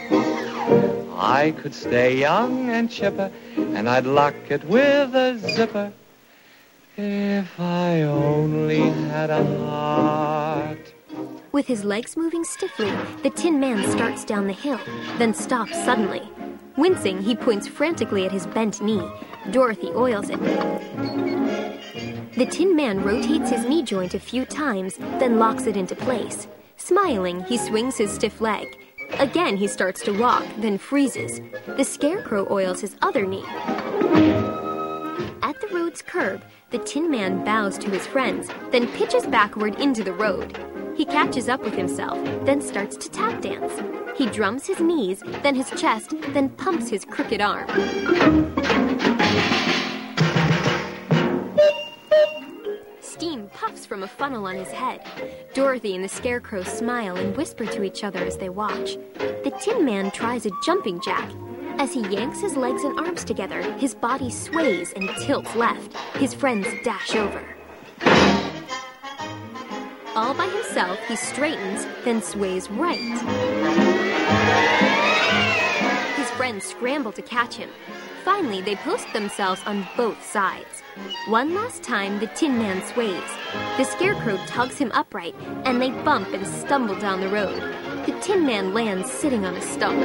I could stay young and chipper, and I'd lock it with a zipper if I only had a heart. With his legs moving stiffly, the Tin Man starts down the hill, then stops suddenly. Wincing, he points frantically at his bent knee. Dorothy oils it. The Tin Man rotates his knee joint a few times, then locks it into place. Smiling, he swings his stiff leg. Again, he starts to walk, then freezes. The Scarecrow oils his other knee. At the road's curb, the Tin Man bows to his friends, then pitches backward into the road. He catches up with himself, then starts to tap dance. He drums his knees, then his chest, then pumps his crooked arm. puffs from a funnel on his head. Dorothy and the Scarecrow smile and whisper to each other as they watch. The Tin Man tries a jumping jack. As he yanks his legs and arms together, his body sways and tilts left. His friends dash over. All by himself, he straightens, then sways right. His friends scramble to catch him. Finally, they post themselves on both sides. One last time, the Tin Man sways. The Scarecrow tugs him upright, and they bump and stumble down the road. The Tin Man lands sitting on a stump.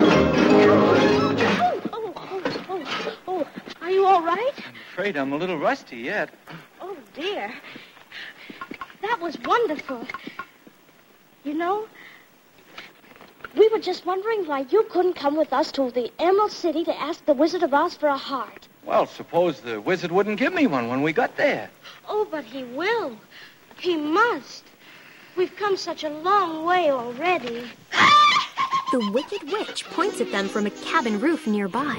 Oh, are you all right? I'm afraid I'm a little rusty yet. Oh, dear. That was wonderful. You know, we were just wondering why you couldn't come with us to the Emerald City to ask the Wizard of Oz for a heart. Well, suppose the wizard wouldn't give me one when we got there. Oh, but he will. He must. We've come such a long way already. The Wicked Witch points at them from a cabin roof nearby.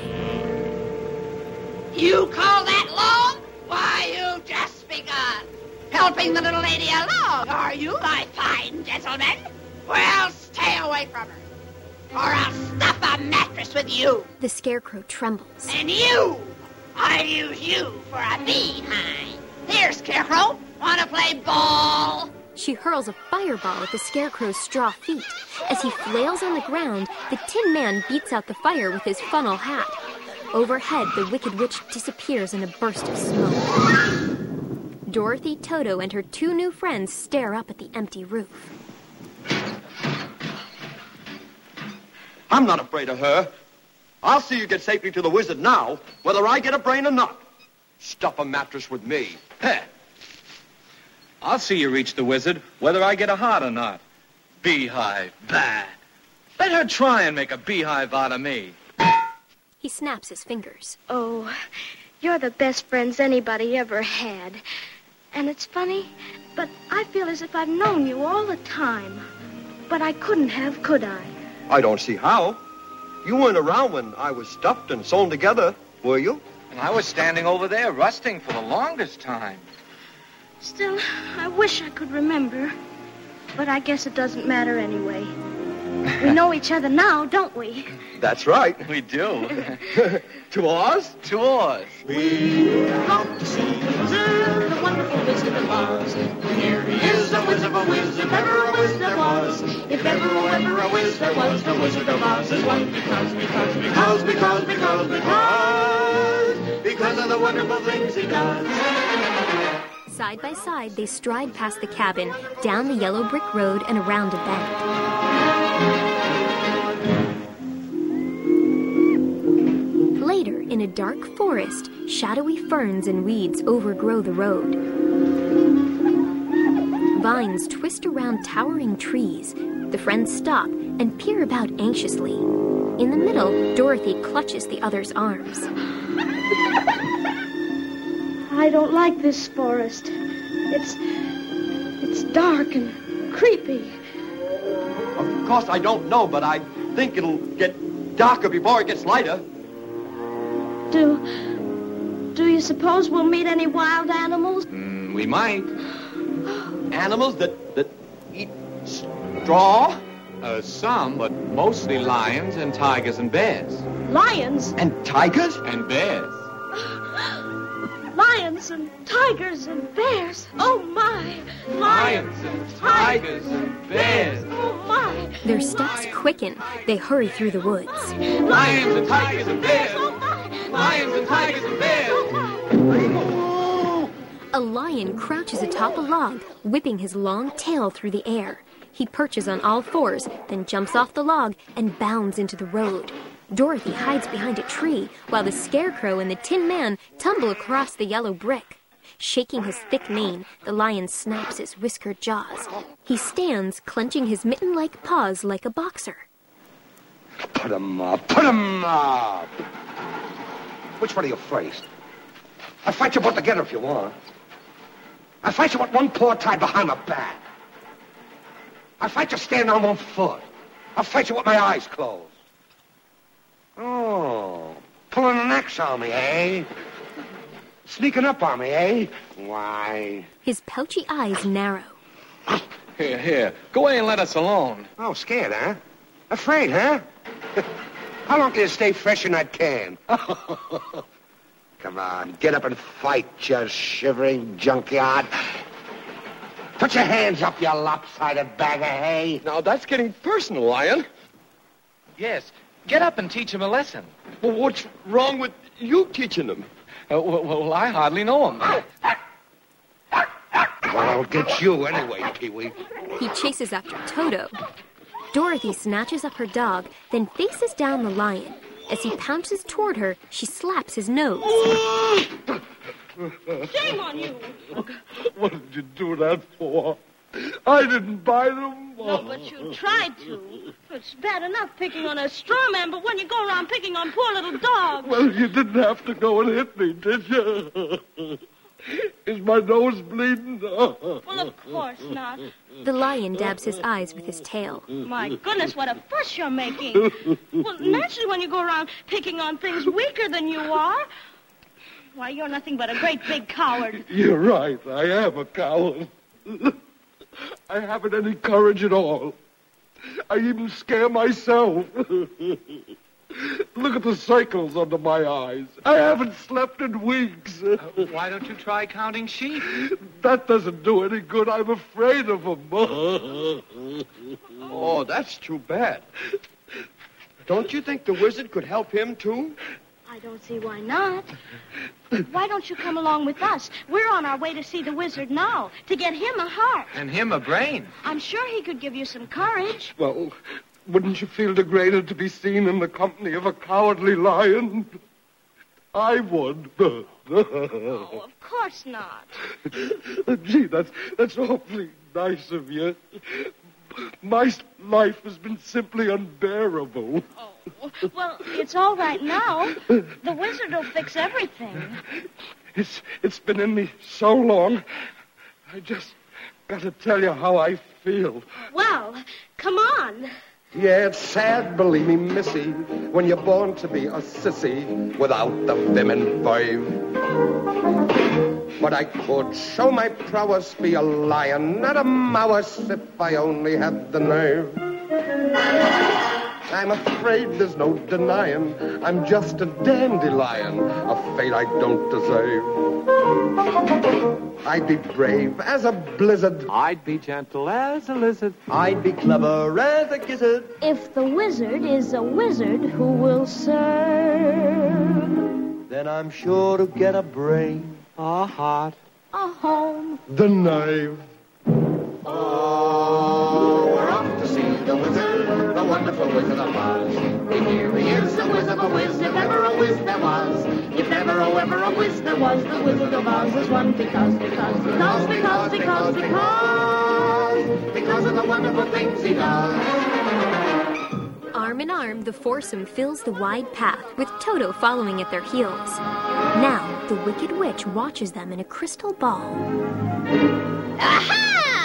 You call that long? Why, you've just begun. Helping the little lady along, are you, my fine gentleman? Well, stay away from her, or I'll stuff a mattress with you. The Scarecrow trembles. And you! I'll use you for a beehive. Here, Scarecrow, want to play ball? She hurls a fireball at the Scarecrow's straw feet. As he flails on the ground, the Tin Man beats out the fire with his funnel hat. Overhead, the Wicked Witch disappears in a burst of smoke. Dorothy, Toto, and her two new friends stare up at the empty roof. I'm not afraid of her. I'll see you get safely to the wizard now, whether I get a brain or not. Stuff a mattress with me. Heh. I'll see you reach the wizard, whether I get a heart or not. Beehive. Bah. Let her try and make a beehive out of me. He snaps his fingers. Oh, you're the best friends anybody ever had. And it's funny, but I feel as if I've known you all the time. But I couldn't have, could I? I don't see how. You weren't around when I was stuffed and sewn together, were you? And I was standing over there rusting for the longest time. Still, I wish I could remember. But I guess it doesn't matter anyway. We know each other now, don't we? That's right. We do. To Oz? To Oz. We've come to see the wizard, the wonderful Wizard of Oz. Here he is, a Wizard of a Wiz, if ever a Wiz there was. If ever a Wiz there was, the Wizard of Oz is one because of the wonderful things he does. Side by side, they stride past the cabin, down the yellow brick road, and around a bend. Later, in a dark forest, shadowy ferns and weeds overgrow the road. Vines twist around towering trees. The friends stop and peer about anxiously. In the middle, Dorothy clutches the other's arms. I don't like this forest. It's dark and creepy. Of course I don't know, but I think it'll get darker before it gets lighter. Do you suppose we'll meet any wild animals? We might. Animals that eat straw? Some, but mostly lions and tigers and bears. Lions? And tigers? And bears. Lions and tigers and bears. Oh, my. Lions and tigers and bears. Oh, my. Their steps quicken. They hurry through the woods. Lions and tigers and bears. Oh, my. Lions and tigers and bears. A lion crouches atop a log, whipping his long tail through the air. He perches on all fours, then jumps off the log and bounds into the road. Dorothy hides behind a tree, while the Scarecrow and the Tin Man tumble across the yellow brick. Shaking his thick mane, the lion snaps his whiskered jaws. He stands, clenching his mitten-like paws like a boxer. Put him up! Put him up! Which one are you afraid? I'll fight you both together if you want. I'll fight you with one paw tied behind my back. I'll fight you standing on one foot. I'll fight you with my eyes closed. Oh, pulling an axe on me, eh? Sneaking up on me, eh? Why? His pouchy eyes narrow. Here. Go away and let us alone. Oh, scared, huh? Afraid, huh? How long can you stay fresh in that can? Come on, get up and fight, you shivering junkyard. Put your hands up, you lopsided bag of hay. Now, that's getting personal, Lion. Yes. Get up and teach him a lesson. Well, what's wrong with you teaching them? Well, I hardly know him. Well, I'll get you anyway, Pee-wee. He chases after Toto. Dorothy snatches up her dog, then faces down the lion. As he pounces toward her, she slaps his nose. Shame on you. What did you do that for? I didn't buy them. No, but you tried to. It's bad enough picking on a straw man, but when you go around picking on poor little dogs. Well, you didn't have to go and hit me, did you? Is my nose bleeding? Well, of course not. The lion dabs his eyes with his tail. My goodness, what a fuss you're making. Well, naturally, when you go around picking on things weaker than you are, why, you're nothing but a great big coward. You're right. I am a coward. I haven't any courage at all. I even scare myself. Look at the circles under my eyes. I haven't slept in weeks. Why don't you try counting sheep? That doesn't do any good. I'm afraid of them. Oh, that's too bad. Don't you think the wizard could help him, too? I don't see why not. Why don't you come along with us? We're on our way to see the wizard now, to get him a heart. And him a brain. I'm sure he could give you some courage. Well, wouldn't you feel degraded to be seen in the company of a cowardly lion? I would. Oh, of course not. Gee, that's awfully nice of you. My life has been simply unbearable. Oh, well, it's all right now. The wizard will fix everything. It's been in me so long. I just got to tell you how I feel. Well, come on. Yeah, it's sad, believe me, missy, when you're born to be a sissy without the vim and verve. But I could show my prowess, be a lion, not a mouse, if I only had the nerve. I'm afraid there's no denying I'm just a dandelion, a fate I don't deserve. I'd be brave as a blizzard. I'd be gentle as a lizard. I'd be clever as a gizzard. If the wizard is a wizard who will serve, then I'm sure to get a brain, a heart, a home, the knife. Oh, we're off to see the wizard, the wonderful Wizard of Oz. Here he is, the Wizard of a Wiz, if ever a whiz there was. If ever a whiz there was, the Wizard of Oz is one because of the wonderful things he does. Arm in arm, the foursome fills the wide path, with Toto following at their heels. Now, the Wicked Witch watches them in a crystal ball. Aha!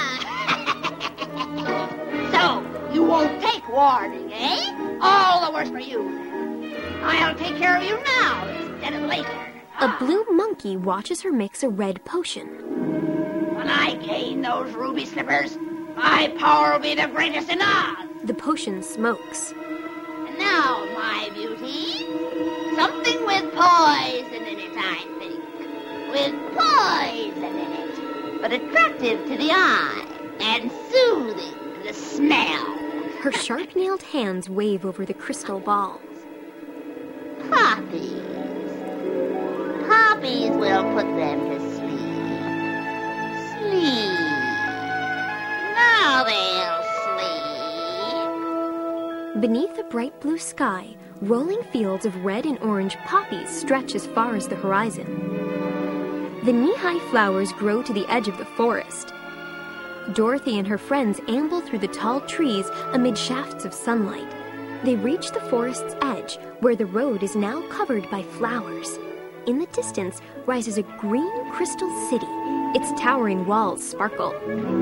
So, you won't take warning, eh? All the worse for you. I'll take care of you now instead of later. A blue monkey watches her mix a red potion. When I gain those ruby slippers, my power will be the greatest in Oz. The potion smokes. And now, my beauty, something with poison in it, I think. With poison in it, but attractive to the eye and soothing to the smell. Her sharp-nailed hands wave over the crystal balls. Poppies. Poppies will put them to sleep. Sleep. Now they'll sleep. Beneath a bright blue sky, rolling fields of red and orange poppies stretch as far as the horizon. The knee-high flowers grow to the edge of the forest. Dorothy and her friends amble through the tall trees amid shafts of sunlight. They reach the forest's edge, where the road is now covered by flowers. In the distance rises a green crystal city. Its towering walls sparkle.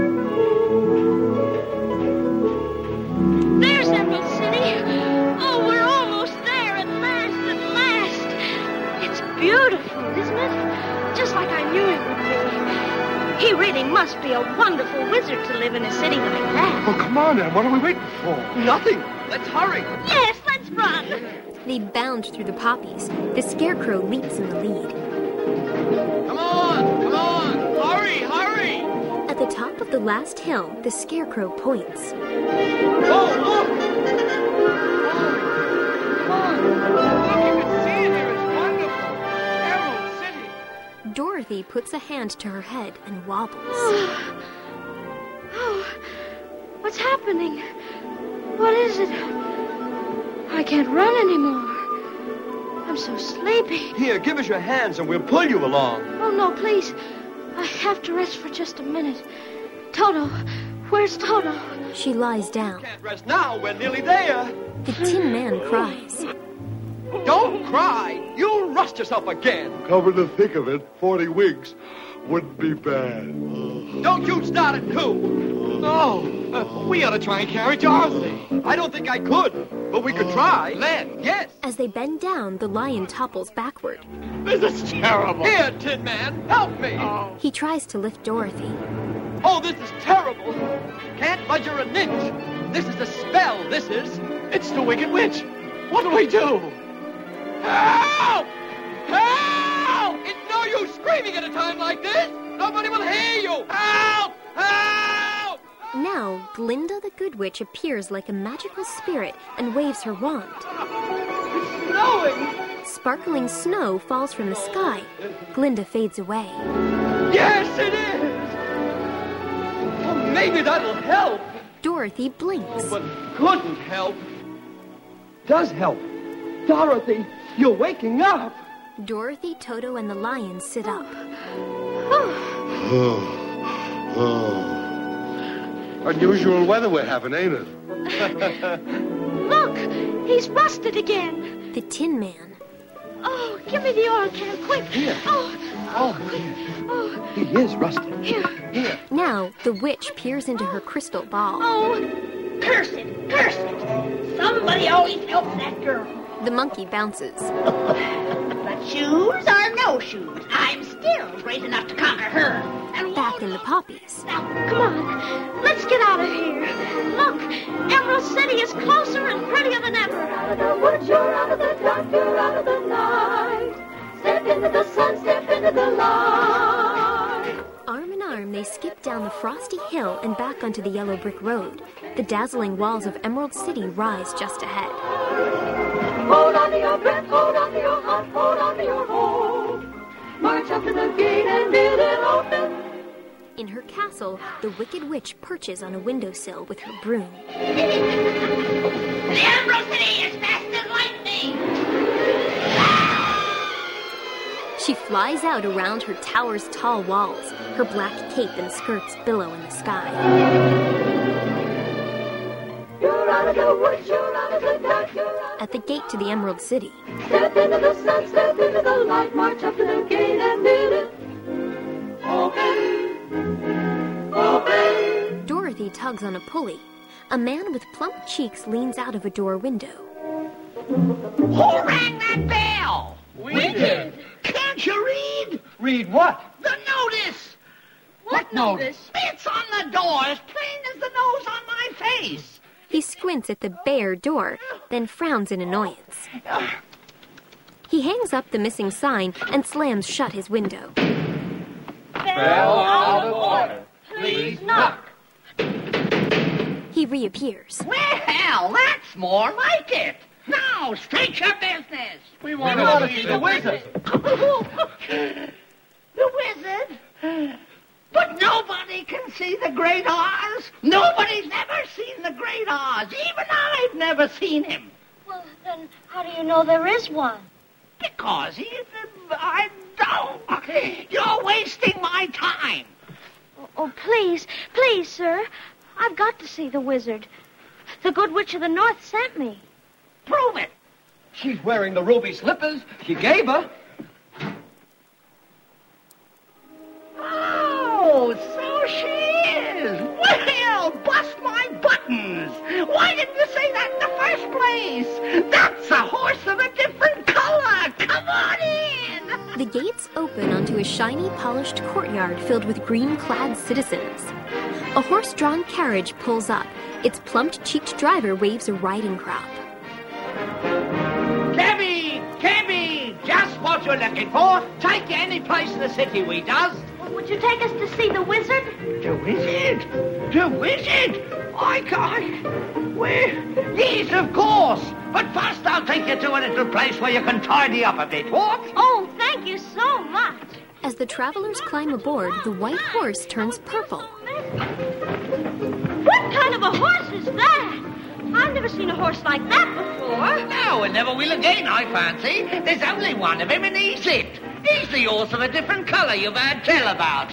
There's Emerald City. Oh, we're almost there at last. It's beautiful, isn't it? really must be a wonderful wizard to live in a city like that. Oh, come on, Em. What are we waiting for? Nothing. Let's hurry. Yes, let's run. They bound through the poppies. The Scarecrow leaps in the lead. Come on. Hurry. At the top of the last hill, the Scarecrow points. Oh, look. Come on. You can see it here. It's wonderful. Emerald City. Dorothy puts a hand to her head and wobbles. Oh, what's happening? What is it? I can't run anymore. I'm so sleepy. Here, give us your hands and we'll pull you along. Oh, no, please. I have to rest for just a minute. Toto, where's Toto? She lies down. Can't rest now. We're nearly there. The Tin Man cries. Don't cry. You'll rust yourself again. Come to think of it, 40 winks wouldn't be bad. Don't you start it, too. No. We ought to try and carry Dorothy. I don't think I could, but we could try. Len. Yes. As they bend down, the lion topples backward. This is terrible. Here, Tin Man, help me. He tries to lift Dorothy. Oh, this is terrible. Can't budge her an inch. This is a spell, this is. It's the Wicked Witch. What do we do? Help! Help! It's no use screaming at a time like this. Nobody will hear you. Help! Help! Now, Glinda the Good Witch appears like a magical spirit and waves her wand. It's snowing. Sparkling snow falls from the sky. Glinda fades away. Yes, it is. Oh, maybe that'll help. Dorothy blinks. But couldn't help. Does help. Dorothy, you're waking up. Dorothy, Toto, and the lion sit up. Unusual weather we're having, ain't it? Look, he's rusted again. The Tin Man. Oh, give me the oil can, quick. Here. Oh, He is rusted. here. Now, the witch peers into her crystal ball. Oh, Curse it! Somebody always helps that girl. The monkey bounces. But shoes or no shoes, I'm still great enough to conquer her. And Back in the poppies. now, come on. Let's get out of here. Look, Emerald City is closer and prettier than ever. Out of the woods, you're out of the dark, you're out of the night. Step into the sun, step into the light. Arm in arm, they skip down the frosty hill and back onto the yellow brick road. The dazzling walls of Emerald City rise just ahead. Hold on to your breath, hold on to your heart, hold on to your hope. March up to the gate and build it open. In her castle, the Wicked Witch perches on a windowsill with her broom. the Emerald City is fast as lightning. She flies out around her tower's tall walls. Her black cape and skirts billow in the sky. You're out of the woods, you're out of the dark, you're out. At the gate to the Emerald City, Step into the sun, step into the light. March up to the gate and build it open. Dorothy tugs on a pulley. A man with plump cheeks leans out of a door window. Who rang that bell? We did. Can't you read? Read what? The notice. What notice? It's on the door, as plain as the nose on my face. He squints at the bare door, then frowns in annoyance. He hangs up the missing sign and slams shut his window. Bell out of order. Please knock. He reappears. Well, that's more like it. Now, straight your business. We want to see the wizard. The wizard? But nobody can see the Great Oz. Nobody's ever seen the Great Oz. Even I've never seen him. Well, then how do you know there is one? Because I don't. You're wasting my time. Oh, please, sir. I've got to see the wizard. The Good Witch of the North sent me. Prove it. She's wearing the ruby slippers she gave her. Oh, so she is. Well, bust my buttons. Why didn't you say that in the first place? That's a horse of a different color. Come on in. The gates open onto a shiny, polished courtyard filled with green-clad citizens. A horse-drawn carriage pulls up. Its plump-cheeked driver waves a riding crop. Cabby! Cabby! Just what you're looking for. Take you any place in the city, we does. Would you take us to see the wizard? The wizard? The wizard? Where? Yes, of course. But first I'll take you to a little place where you can tidy up a bit, what? Oh, thank you so much. As the travelers climb aboard, the white horse turns purple. What kind of a horse is that? I've never seen a horse like that before. No, and never will again, I fancy. There's only one of him, and he's it. He's the horse of a different colour you've heard tell about.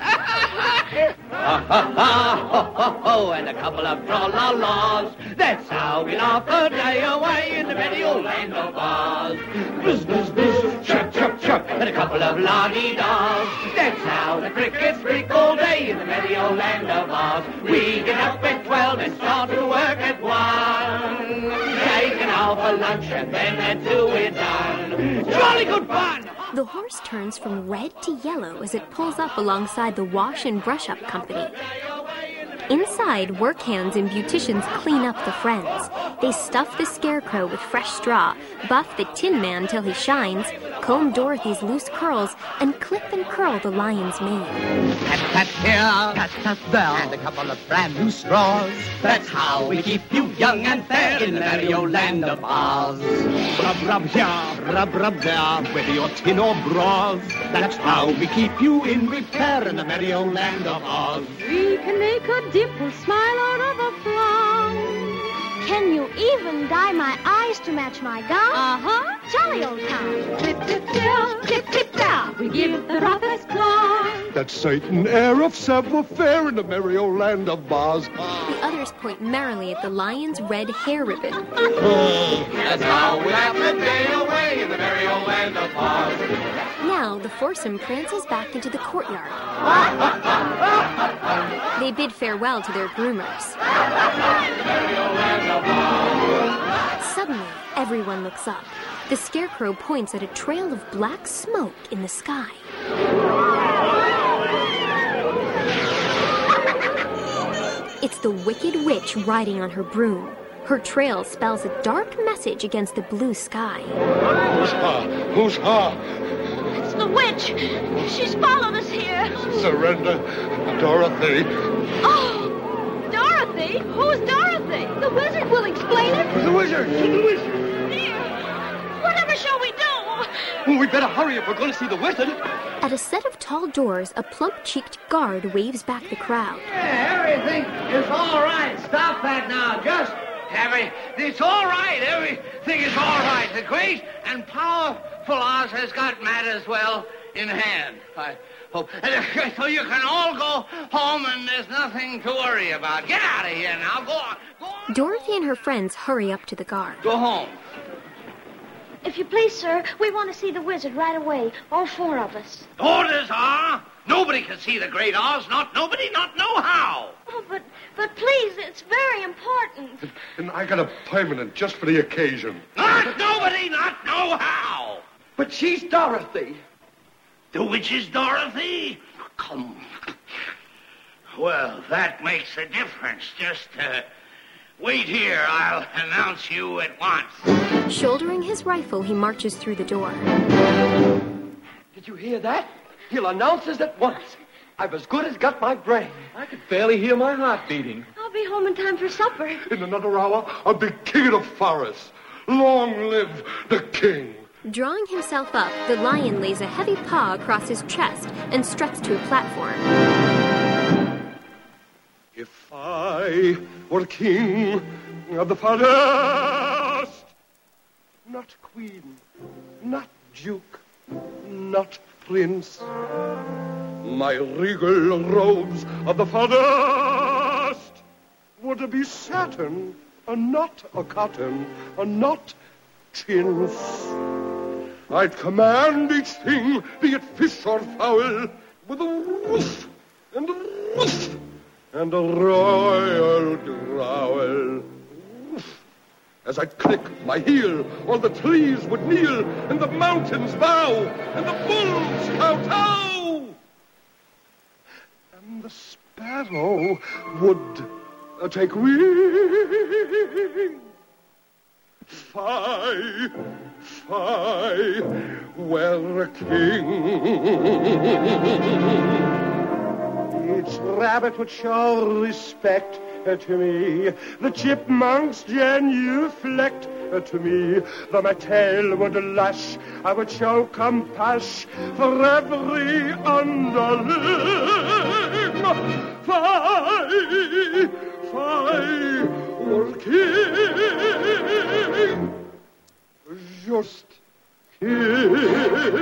Ho, and a couple of tra-la-las. That's how we laugh the day away in the merry old land of Oz. Buzz, buzz, buzz, chirp, chirp, chirp, and a couple of la-dee-das. That's how the crickets freak all day in the merry old land of Oz. We get up at 12 and start to work at 1. Take an hour for lunch and then at 2 we're done. Jolly good fun! The horse turns from red to yellow as it pulls up alongside the Wash and Brush Up Company. Inside, work hands and beauticians clean up the friends. They stuff the Scarecrow with fresh straw, buff the Tin Man till he shines, comb Dorothy's loose curls, and clip and curl the lion's mane. Pat here, pat there, and a couple of brand new straws. That's how we keep you young and fair in the merry old land of Oz. Rub, rub here, rub there, whether you're tin or bras. That's how we keep you in repair in the merry old land of Oz. We can make a dimple smile out of a frown. Can you even dye my eyes to match my gown? Uh-huh. Jolly old town. Clip, clip, clip, clip, clip, down. We give the roughest claw. That Satan heir of savoir-faire in the merry old land of Oz. The others point merrily at the lion's red hair ribbon. That's how we laugh the day away in the merry old land of Oz. Now, the foursome prances back into the courtyard. They bid farewell to their groomers. Suddenly, everyone looks up. The Scarecrow points at a trail of black smoke in the sky. It's the Wicked Witch riding on her broom. Her trail spells a dark message against the blue sky. Who's her? Who's her? It's the witch. She's followed us here. Surrender, Dorothy. Oh, Dorothy? Who's Dorothy? The wizard will explain it. The wizard! The wizard! Dear, whatever shall we do? Well, we better hurry if we're going to see the wizard. At a set of tall doors, a plump-cheeked guard waves back the crowd. Yeah, everything is all right. Stop that now. Just it's all right. Everything is all right. The great and powerful Oz has got matters well in hand, I hope. So you can all go home and there's nothing to worry about. Get out of here now. Go on. Dorothy and her friends hurry up to the guard. Go home. If you please, sir, we want to see the wizard right away. All four of us. Orders are, nobody can see the great Oz. Not nobody, not no how. Oh, but please, it's very important. And I got a permanent just for the occasion. Not nobody, not no how. But she's Dorothy. The witch is Dorothy? Come. Well, that makes a difference. Just wait here. I'll announce you at once. Shouldering his rifle, he marches through the door. Did you hear that? He'll announce us at once. I've as good as got my brain. I could barely hear my heart beating. I'll be home in time for supper. In another hour, I'll be king of the forest. Long live the king. Drawing himself up, the lion lays a heavy paw across his chest and struts to a platform. If I were king of the forest, not queen, not duke, not prince, my regal robes of the forest would be satin, and not a cotton, and not chintz. I'd command each thing, be it fish or fowl, with a woof and a woof and a royal growl. Woof As I'd click my heel, all the trees would kneel, and the mountains bow, and the bulls kowtow. And the sparrow would take wing. Fie, fie, were king. Each rabbit would show respect to me. The chipmunks genuflect to me. The mattel would lash. I would show compassion for every underling. Fie, fie, were king. Just king.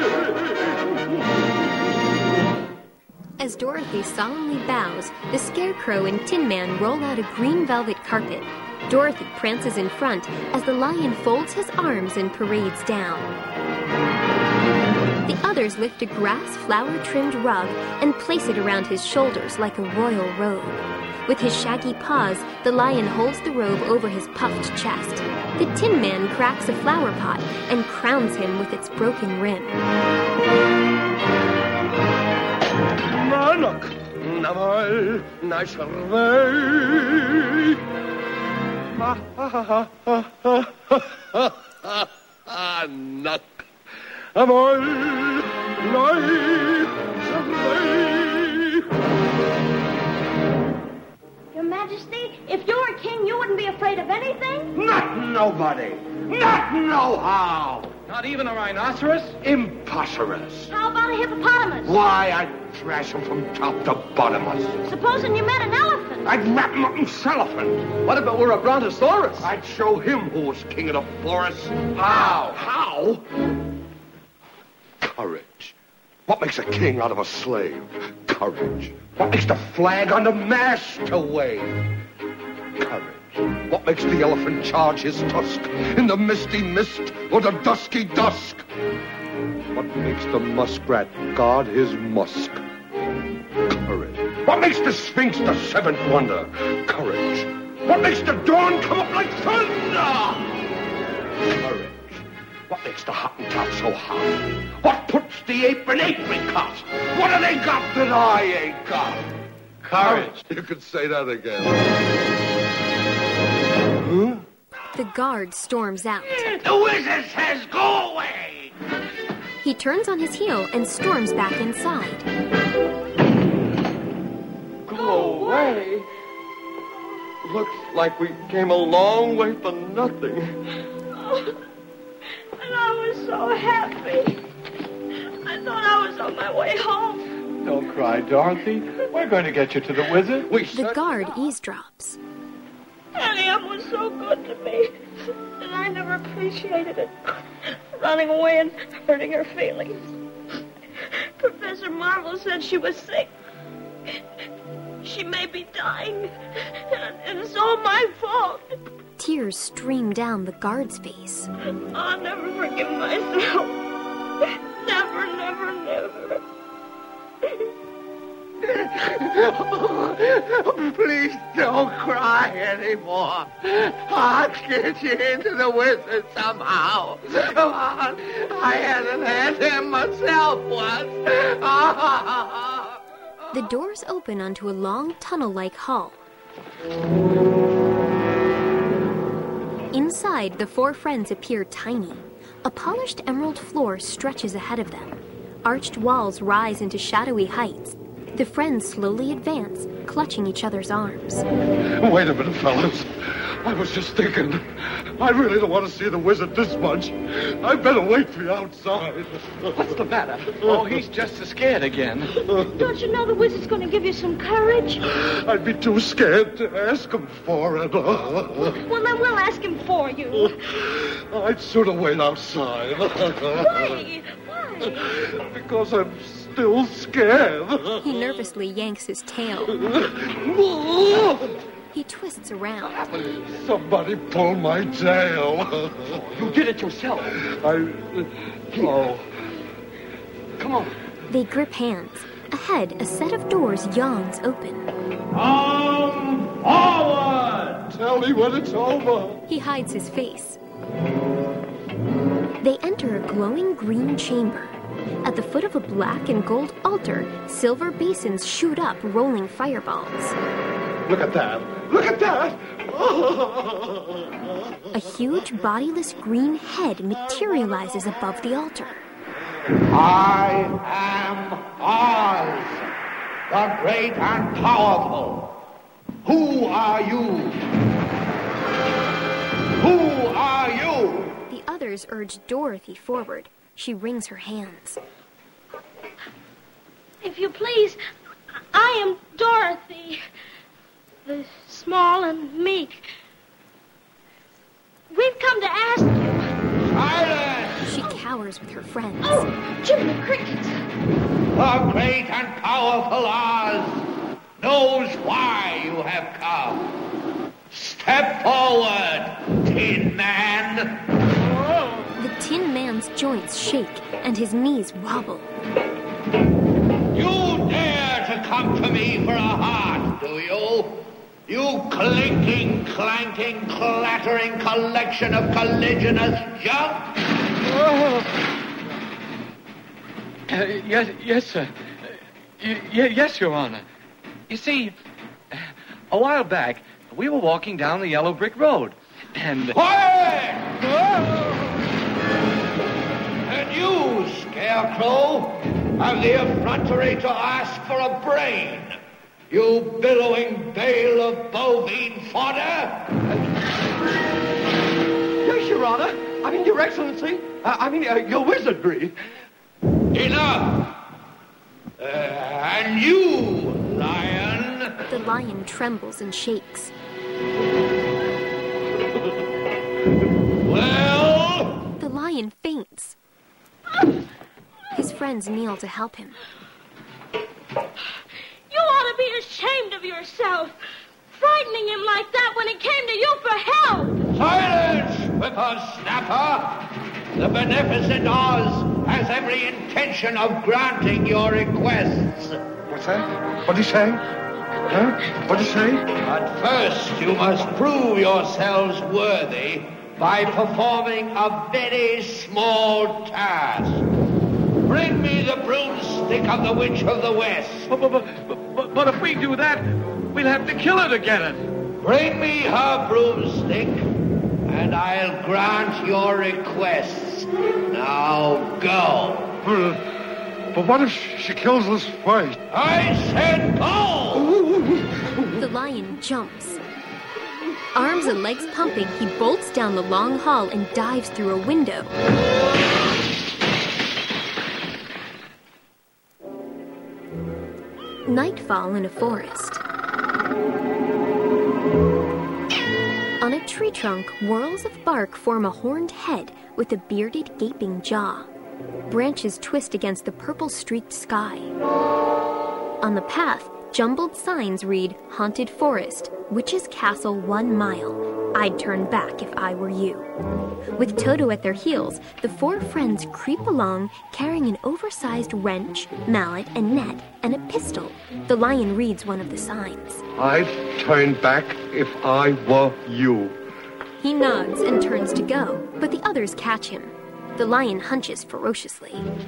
As Dorothy solemnly bows, the Scarecrow and Tin Man roll out a green velvet carpet. Dorothy prances in front as the lion folds his arms and parades down. The others lift a grass flower-trimmed rug and place it around his shoulders like a royal robe. With his shaggy paws, the lion holds the robe over his puffed chest. The Tin Man cracks a flower pot and crowns him with its broken rim. Monarch, namal, naisharvei. Ha ha ha ha ha ha ha. Nak, amal, naisharvei. Your Majesty, if you were king, you wouldn't be afraid of anything? Not nobody. Not no-how. Not even a rhinoceros? Impossibles. How about a hippopotamus? Why, I'd trash him from top to bottomless. Supposing you met an elephant? I'd wrap him up in cellophane. What if it were a brontosaurus? I'd show him who was king of the forest. How? How? Courage. What makes a king out of a slave? Courage. What makes the flag on the mast to wave? Courage. What makes the elephant charge his tusk in the misty mist or the dusky dusk? What makes the muskrat guard his musk? Courage. What makes the Sphinx the seventh wonder? Courage. What makes the dawn come up like thunder? Courage. What makes the Hottentot so hot? What puts the ape in apricot? What have they got that I ain't got? Courage. You could say that again. Huh? The guard storms out. The wizard says go away! He turns on his heel and storms back inside. Go away? Looks like we came a long way for nothing. And I was so happy. I thought I was on my way home. Don't cry, Dorothy. We're going to get you to the wizard. The guard eavesdrops. Annie was so good to me. And I never appreciated it. Running away and hurting her feelings. Professor Marvel said she was sick. She may be dying. And it's all my fault. Tears stream down the guard's face. I'll never forgive myself. Never, never, never. Please don't cry anymore. I'll get you into the wizard somehow. Come on. I hadn't had him myself once. The doors open onto a long tunnel-like hall. Inside, the four friends appear tiny. A polished emerald floor stretches ahead of them. Arched walls rise into shadowy heights. The friends slowly advance, clutching each other's arms. Wait a minute, fellas. I was just thinking. I really don't want to see the wizard this much. I better wait for you outside. What's the matter? Oh, he's just as scared again. Don't you know the wizard's going to give you some courage? I'd be too scared to ask him for it. Well, then we'll ask him for you. I'd sooner wait outside. Why? Because I'm still scared. He nervously yanks his tail. He twists around. Somebody pull my tail. You did it yourself. Oh. Come on. They grip hands. Ahead, a set of doors yawns open. Forward! Tell me when it's over. He hides his face. They enter a glowing green chamber. At the foot of a black and gold altar, silver basins shoot up, rolling fireballs. Look at that. Look at that. A huge, bodiless green head materializes above the altar. I am Oz, the great and powerful. Who are you? Who are you? The others urge Dorothy forward. She wrings her hands. If you please, I am Dorothy, the small and meek. We've come to ask you. Silence! She cowers with her friends. Oh, Jiminy Crickets! The great and powerful Oz knows why you have come. Step forward, Tin Man. The Tin Man's joints shake and his knees wobble. You dare to come to me for a heart, do you? You clinking, clanking, clattering collection of colliginous junk? Yes, sir. Yes, Your Honor. You see, a while back, we were walking down the yellow brick road, and... Quiet! And you, Scarecrow, have the effrontery to ask for a brain. You billowing bale of bovine fodder! Yes, Your Honor. I mean, Your Excellency. Your wizardry. Enough! And you, lion. The lion trembles and shakes. Well? The lion faints. His friends kneel to help him. You ought to be ashamed of yourself, frightening him like that when he came to you for help. Silence, whippersnapper! The beneficent Oz has every intention of granting your requests. What's that? What'd he say? Huh? What'd he say? But first, you must prove yourselves worthy by performing a very small task. Bring me the broomstick of the Witch of the West. But if we do that, we'll have to kill her to get it. Bring me her broomstick, and I'll grant your requests. Now go. But what if she kills us first? I said go! The lion jumps. Arms and legs pumping, he bolts down the long hall and dives through a window. Nightfall in a forest. On a tree trunk, whorls of bark form a horned head with a bearded, gaping jaw. Branches twist against the purple-streaked sky. On the path, jumbled signs read, Haunted Forest, Witch's Castle 1 mile. I'd turn back if I were you. With Toto at their heels, the four friends creep along carrying an oversized wrench, mallet, and net, and a pistol. The lion reads one of the signs. I'd turn back if I were you. He nods and turns to go, but the others catch him. The lion hunches ferociously.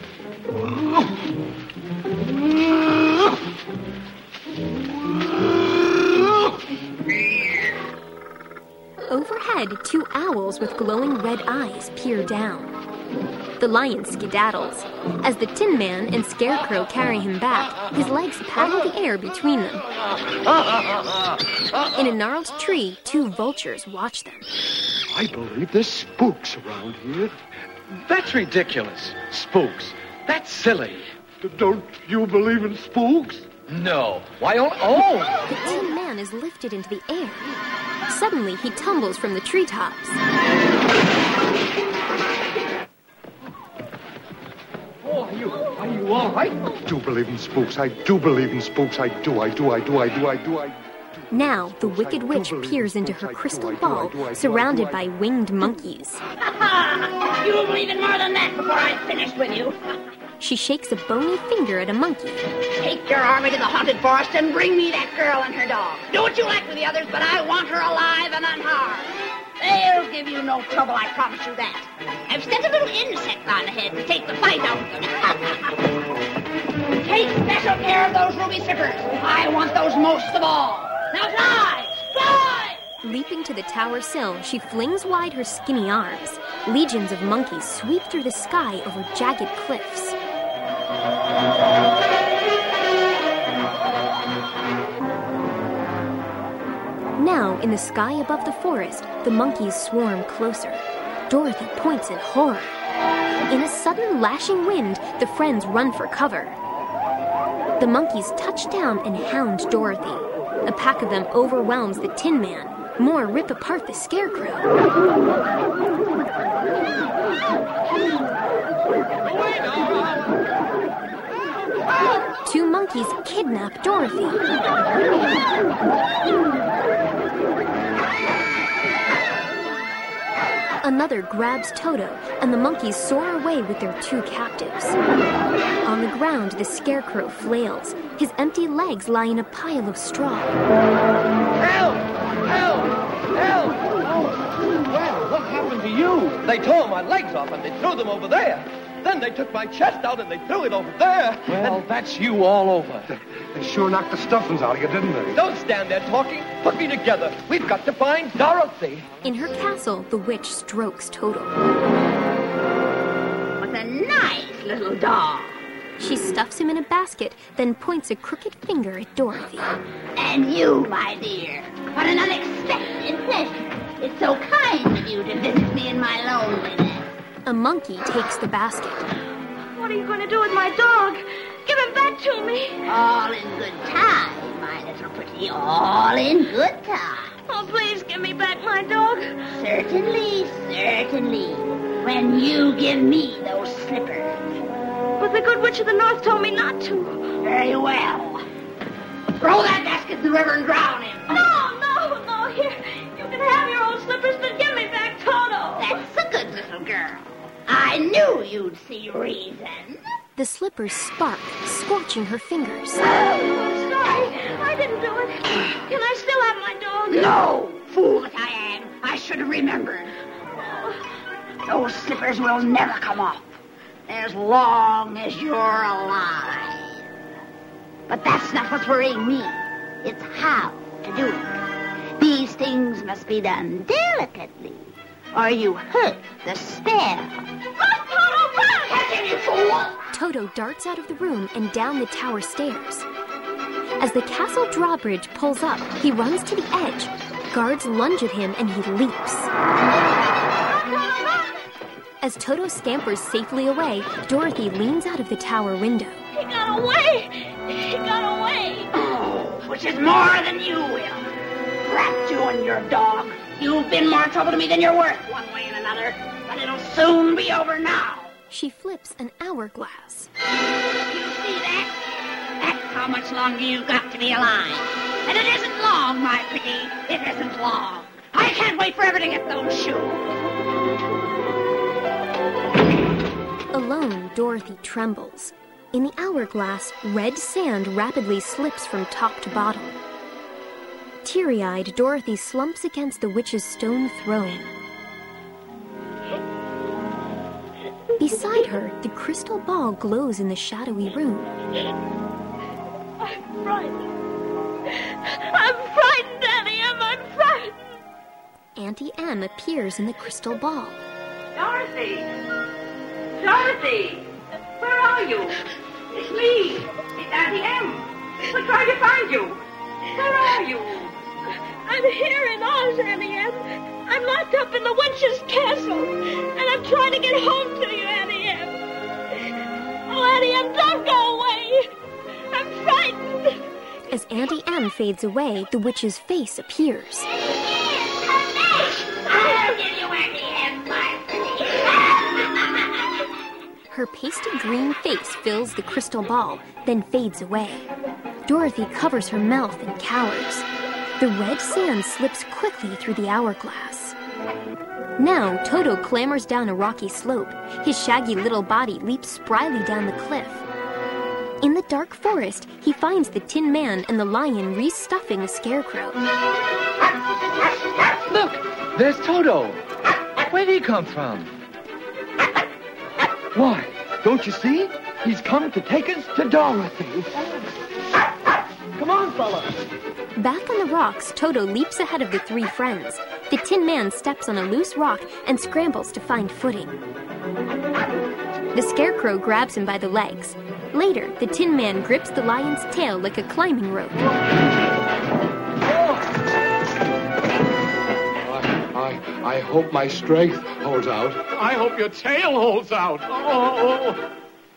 Overhead, two owls with glowing red eyes peer down. The lion skedaddles. As the Tin Man and Scarecrow carry him back, his legs paddle the air between them. In a gnarled tree, two vultures watch them. I believe there's spooks around here. That's ridiculous. Spooks. That's silly. Don't you believe in spooks? No. Why, oh! The Tin Man is lifted into the air. Suddenly, he tumbles from the treetops. Oh, are you all right? I do believe in spooks. I do believe in spooks. I do. Now, the Wicked Witch peers into her crystal ball, surrounded by winged monkeys. You'll believe in more than that before I'm finished with you. she shakes a bony finger at a monkey. Take your army to the haunted forest and bring me that girl and her dog. Do what you like with the others, but I want her alive and unharmed. They'll give you no trouble, I promise you that. I've sent a little insect on ahead to take the fight out of them. Take special care of those ruby slippers. I want those most of all. Now fly! Fly! Leaping to the tower sill, she flings wide her skinny arms. Legions of monkeys sweep through the sky over jagged cliffs. Now, in the sky above the forest, the monkeys swarm closer. Dorothy points in horror. In a sudden lashing wind, the friends run for cover. The monkeys touch down and hound Dorothy. A pack of them overwhelms the Tin Man. More rip apart the Scarecrow. Two monkeys kidnap Dorothy. Another grabs Toto, and the monkeys soar away with their two captives. On the ground, the Scarecrow flails. His empty legs lie in a pile of straw. Help! Help! Help! Oh, well, what happened to you? They tore my legs off and they threw them over there. Then they took my chest out and they threw it over there. Well, that's you all over. They sure knocked the stuffings out of you, didn't they? Don't stand there talking. Put me together. We've got to find Dorothy. In her castle, the witch strokes Toto. What a nice little dog. She stuffs him in a basket, then points a crooked finger at Dorothy. And you, my dear. What an unexpected pleasure. It's so kind of you to visit me in my loneliness. A monkey takes the basket. What are you going to do with my dog? Give him back to me. All in good time, my little pretty. All in good time. Oh, please give me back my dog. Certainly, certainly. When you give me those slippers. But the good witch of the north told me not to. Very well. Throw that basket in the river and drown him. No. Here, you can have your old slippers, but give me back Toto. That's a good little girl. I knew you'd see reason. The slippers spark, scorching her fingers. Oh, I'm sorry. I didn't do it. Can I still have my dog? No, fool that I am. I should have remembered. Those slippers will never come off as long as you're alive. But that's not what's worrying me. It's how to do it. These things must be done delicately, or you hurt the spell. Run, Toto, run! Catch him, you fool! Toto darts out of the room and down the tower stairs. As the castle drawbridge pulls up, he runs to the edge. Guards lunge at him and he leaps. As Toto scampers safely away, Dorothy leans out of the tower window. He got away! He got away! Oh, which is more than you will. Drat you and your dog. You've been more trouble to me than you're worth, one way and another. But it'll soon be over now. She flips an hourglass. You see that? That's how much longer you've got to be alive. And it isn't long, my pretty. It isn't long. I can't wait forever to get those shoes. Alone, Dorothy trembles. In the hourglass, red sand rapidly slips from top to bottom. Teary-eyed, Dorothy slumps against the witch's stone throne. Beside her, the crystal ball glows in the shadowy room. I'm frightened. I'm frightened, Auntie Em. I'm frightened. Auntie Em appears in the crystal ball. Dorothy! Dorothy! Where are you? It's me. It's Auntie Em. We're trying to find you. Where are you? I'm here in Oz, Auntie Em. I'm locked up in the witch's castle, and I'm trying to get home to you, Auntie Em. Oh, Auntie Em, don't go away. I'm frightened. As Auntie Em fades away, the witch's face appears. I'll give you Auntie Em, my pretty. Her pasty green face fills the crystal ball, then fades away. Dorothy covers her mouth and cowers. The red sand slips quickly through the hourglass. Now, Toto clambers down a rocky slope. His shaggy little body leaps spryly down the cliff. In the dark forest, he finds the Tin Man and the lion restuffing a scarecrow. Look, there's Toto. Where'd he come from? Why, don't you see? He's come to take us to Dorothy. Come on, fella. Back on the rocks, Toto leaps ahead of the three friends. The Tin Man steps on a loose rock and scrambles to find footing. The scarecrow grabs him by the legs. Later, the Tin Man grips the lion's tail like a climbing rope. I hope my strength holds out. I hope your tail holds out. Oh.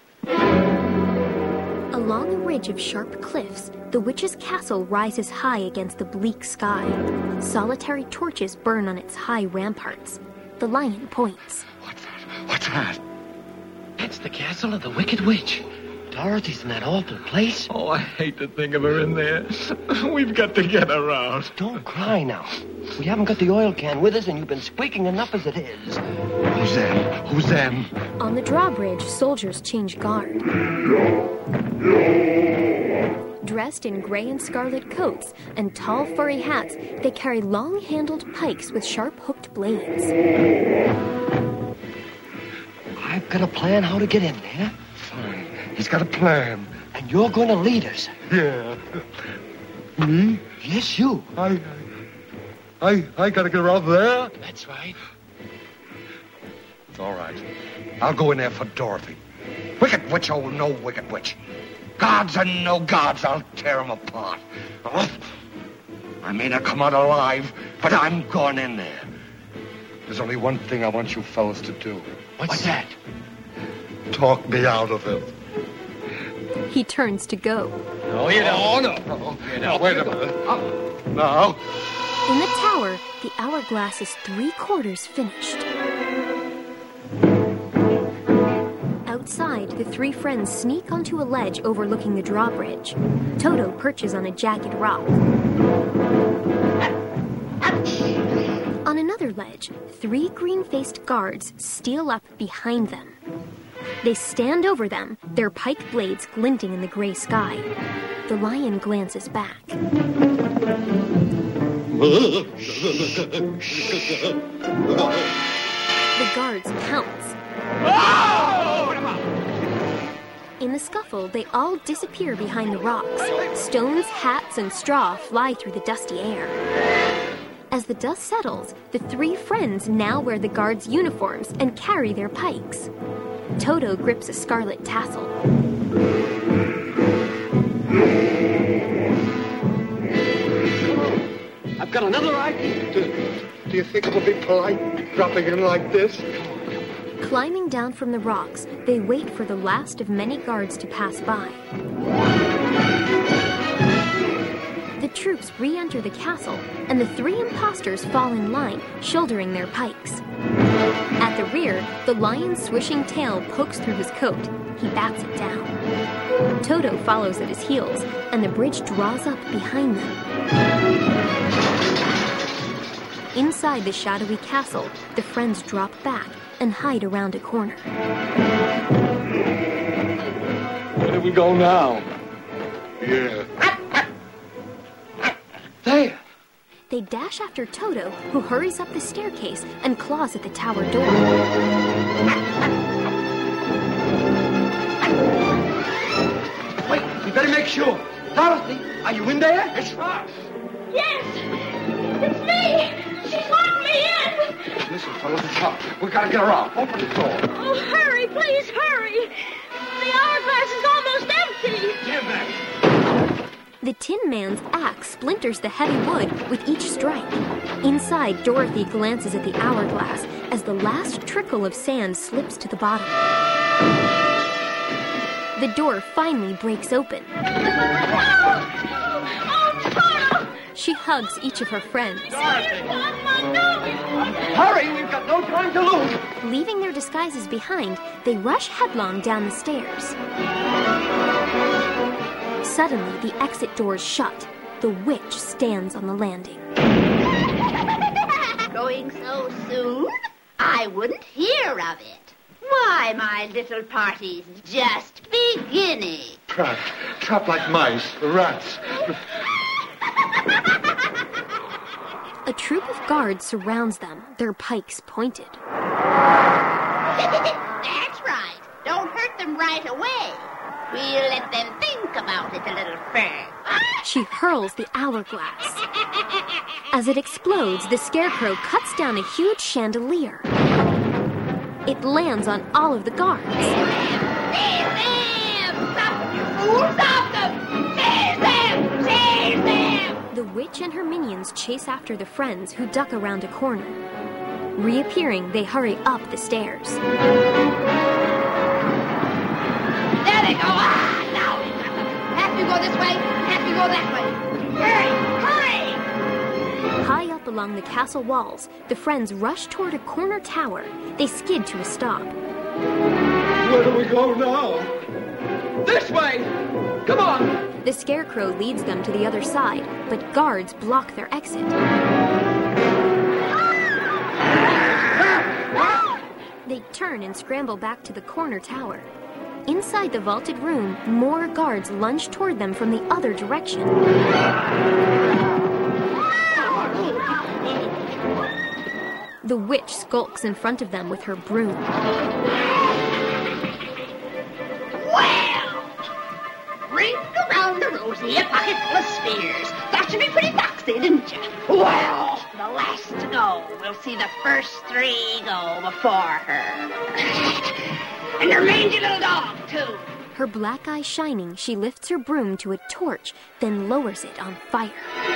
Along a ridge of sharp cliffs, the witch's castle rises high against the bleak sky. Solitary torches burn on its high ramparts. The lion points. What's that? That's the castle of the Wicked Witch. Dorothy's in that awful place. Oh, I hate to think of her in there. We've got to get her out. Don't cry now. We haven't got the oil can with us, and you've been squeaking enough as it is. Who's them? Who's them? On the drawbridge, soldiers change guard. Dressed in gray and scarlet coats and tall furry hats, they carry long-handled pikes with sharp-hooked blades. I've got a plan how to get in there. Fine. He's got a plan. And you're going to lead us. Yeah. Me? Yes, you. I gotta get around there? That's right. All right. I'll go in there for Dorothy. Wicked witch, oh, no wicked witch. Gods and no gods, I'll tear them apart. Oh, I may not come out alive, but I'm going in there. There's only one thing I want you fellas to do. What's that? Talk me out of it. He turns to go. No, you don't. No. Now, wait a minute. Now. In the tower, the hourglass is 3/4 finished. Outside, the three friends sneak onto a ledge overlooking the drawbridge. Toto perches on a jagged rock. On another ledge, 3 green-faced guards steal up behind them. They stand over them, their pike blades glinting in the gray sky. The lion glances back. The guards pounce. In the scuffle, they all disappear behind the rocks. Stones, hats, and straw fly through the dusty air. As the dust settles, the three friends now wear the guards' uniforms and carry their pikes. Toto grips a scarlet tassel. I've got another idea. Do you think it'll be polite dropping in like this? Climbing down from the rocks, they wait for the last of many guards to pass by. The troops re-enter the castle, and the 3 imposters fall in line, shouldering their pikes. At the rear, the lion's swishing tail pokes through his coat. He bats it down. Toto follows at his heels, and the bridge draws up behind them. Inside the shadowy castle, the friends drop back and hide around a corner. Where do we go now? Yeah. There! They dash after Toto, who hurries up the staircase and claws at the tower door. Wait, we better make sure. Dorothy, are you in there? It's us! Yes! It's me! She's locked me in! Listen, fellas, it's hot. We gotta get her out. Open the door. Oh, hurry, please, hurry! The hourglass is almost empty! Give that! The Tin Man's axe splinters the heavy wood with each strike. Inside, Dorothy glances at the hourglass as the last trickle of sand slips to the bottom. The door finally breaks open. Oh, Toto! She hugs each of her friends. Hurry, we've got no time to lose. Leaving their disguises behind, they rush headlong down the stairs. Suddenly, the exit doors shut. The witch stands on the landing. Going so soon? I wouldn't hear of it. Why, my little party's just beginning. Trapped like mice, rats. A troop of guards surrounds them, their pikes pointed. That's right. Don't hurt them right away. We'll let them think about it a little first. She hurls the hourglass. As it explodes, the Scarecrow cuts down a huge chandelier. It lands on all of the guards. Seize them! Stop them, you fools! Stop them! Seize them! Seize them! The witch and her minions chase after the friends who duck around a corner. Reappearing, they hurry up the stairs. There they go! Ah, no! Have to go this way, have to go that way. Hurry! Hurry! High up along the castle walls, the friends rush toward a corner tower. They skid to a stop. Where do we go now? This way! Come on! The Scarecrow leads them to the other side, but guards block their exit. They turn and scramble back to the corner tower. Inside the vaulted room, more guards lunge toward them from the other direction. The witch skulks in front of them with her broom. Well, ring around the rosy, a pocket full of spears. Thought you'd be pretty foxy, didn't you? Well, the last to go. We'll see the first three go before her. And her mangy little dog, too. Her black eye shining, she lifts her broom to a torch, then lowers it on fire.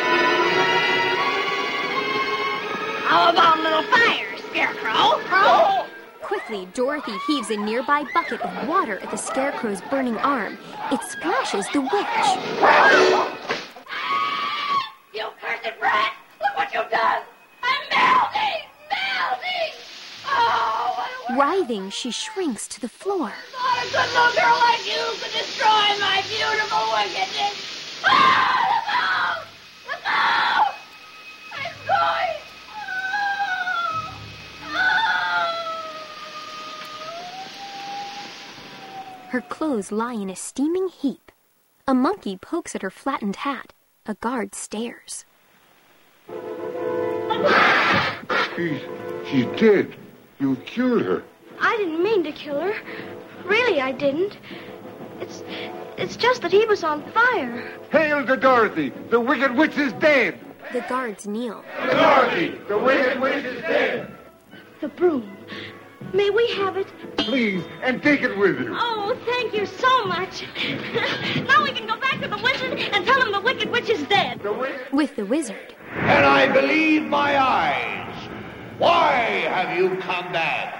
How about a little fire, Scarecrow? Oh! Quickly, Dorothy heaves a nearby bucket of water at the Scarecrow's burning arm. It splashes the witch. You cursed brat! Look what you've done! I'm melting! Melting! Oh, what a... Writhing, she shrinks to the floor. Not a good little girl like you could destroy my beautiful wickedness! Ah, look out! Look out! I'm going! Her clothes lie in a steaming heap. A monkey pokes at her flattened hat. A guard stares. She's dead. You killed her. I didn't mean to kill her. Really, I didn't. It's just that he was on fire. Hail to Dorothy! The wicked witch is dead! The guards kneel. Dorothy! The wicked witch is dead! The broom. May we have it? Please, and take it with you. Oh, thank you so much. Now we can go back to the wizard and tell him the wicked witch is dead. With the wizard. And I believe my eyes. Why have you come back?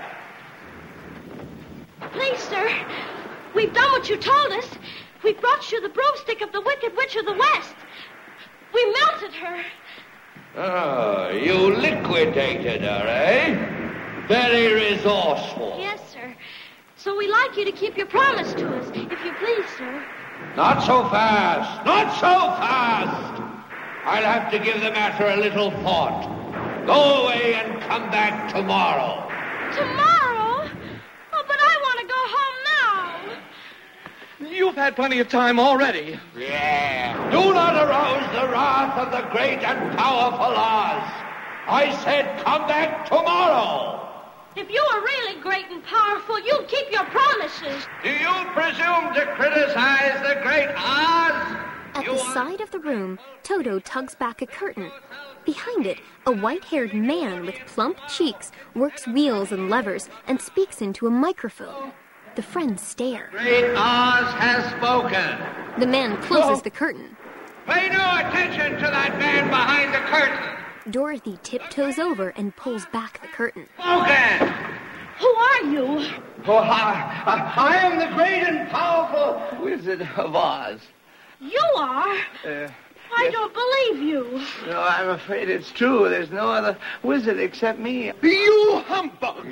Please, sir, we've done what you told us. We brought you the broomstick of the Wicked Witch of the West. We melted her. Oh, you liquidated her, eh? Very resourceful. Yes, sir. So we'd like you to keep your promise to us, if you please, sir. Not so fast. Not so fast. I'll have to give the matter a little thought. Go away and come back tomorrow. Tomorrow? Oh, but I want to go home now. You've had plenty of time already. Yeah. Do not arouse the wrath of the great and powerful Oz. I said come back tomorrow. If you were really great and powerful, you'd keep your promises. Do you presume to criticize the great Oz? At the side of the room, Toto tugs back a curtain. Behind it, a white-haired man with plump cheeks works wheels and levers and speaks into a microphone. The friends stare. Great Oz has spoken. The man closes the curtain. Pay no attention to that man behind the curtain. Dorothy tiptoes over and pulls back the curtain. Spoken! Who are you? Oh, I am the great and powerful Wizard of Oz. You are? I don't believe you. No, I'm afraid it's true. There's no other wizard except me. You humbug!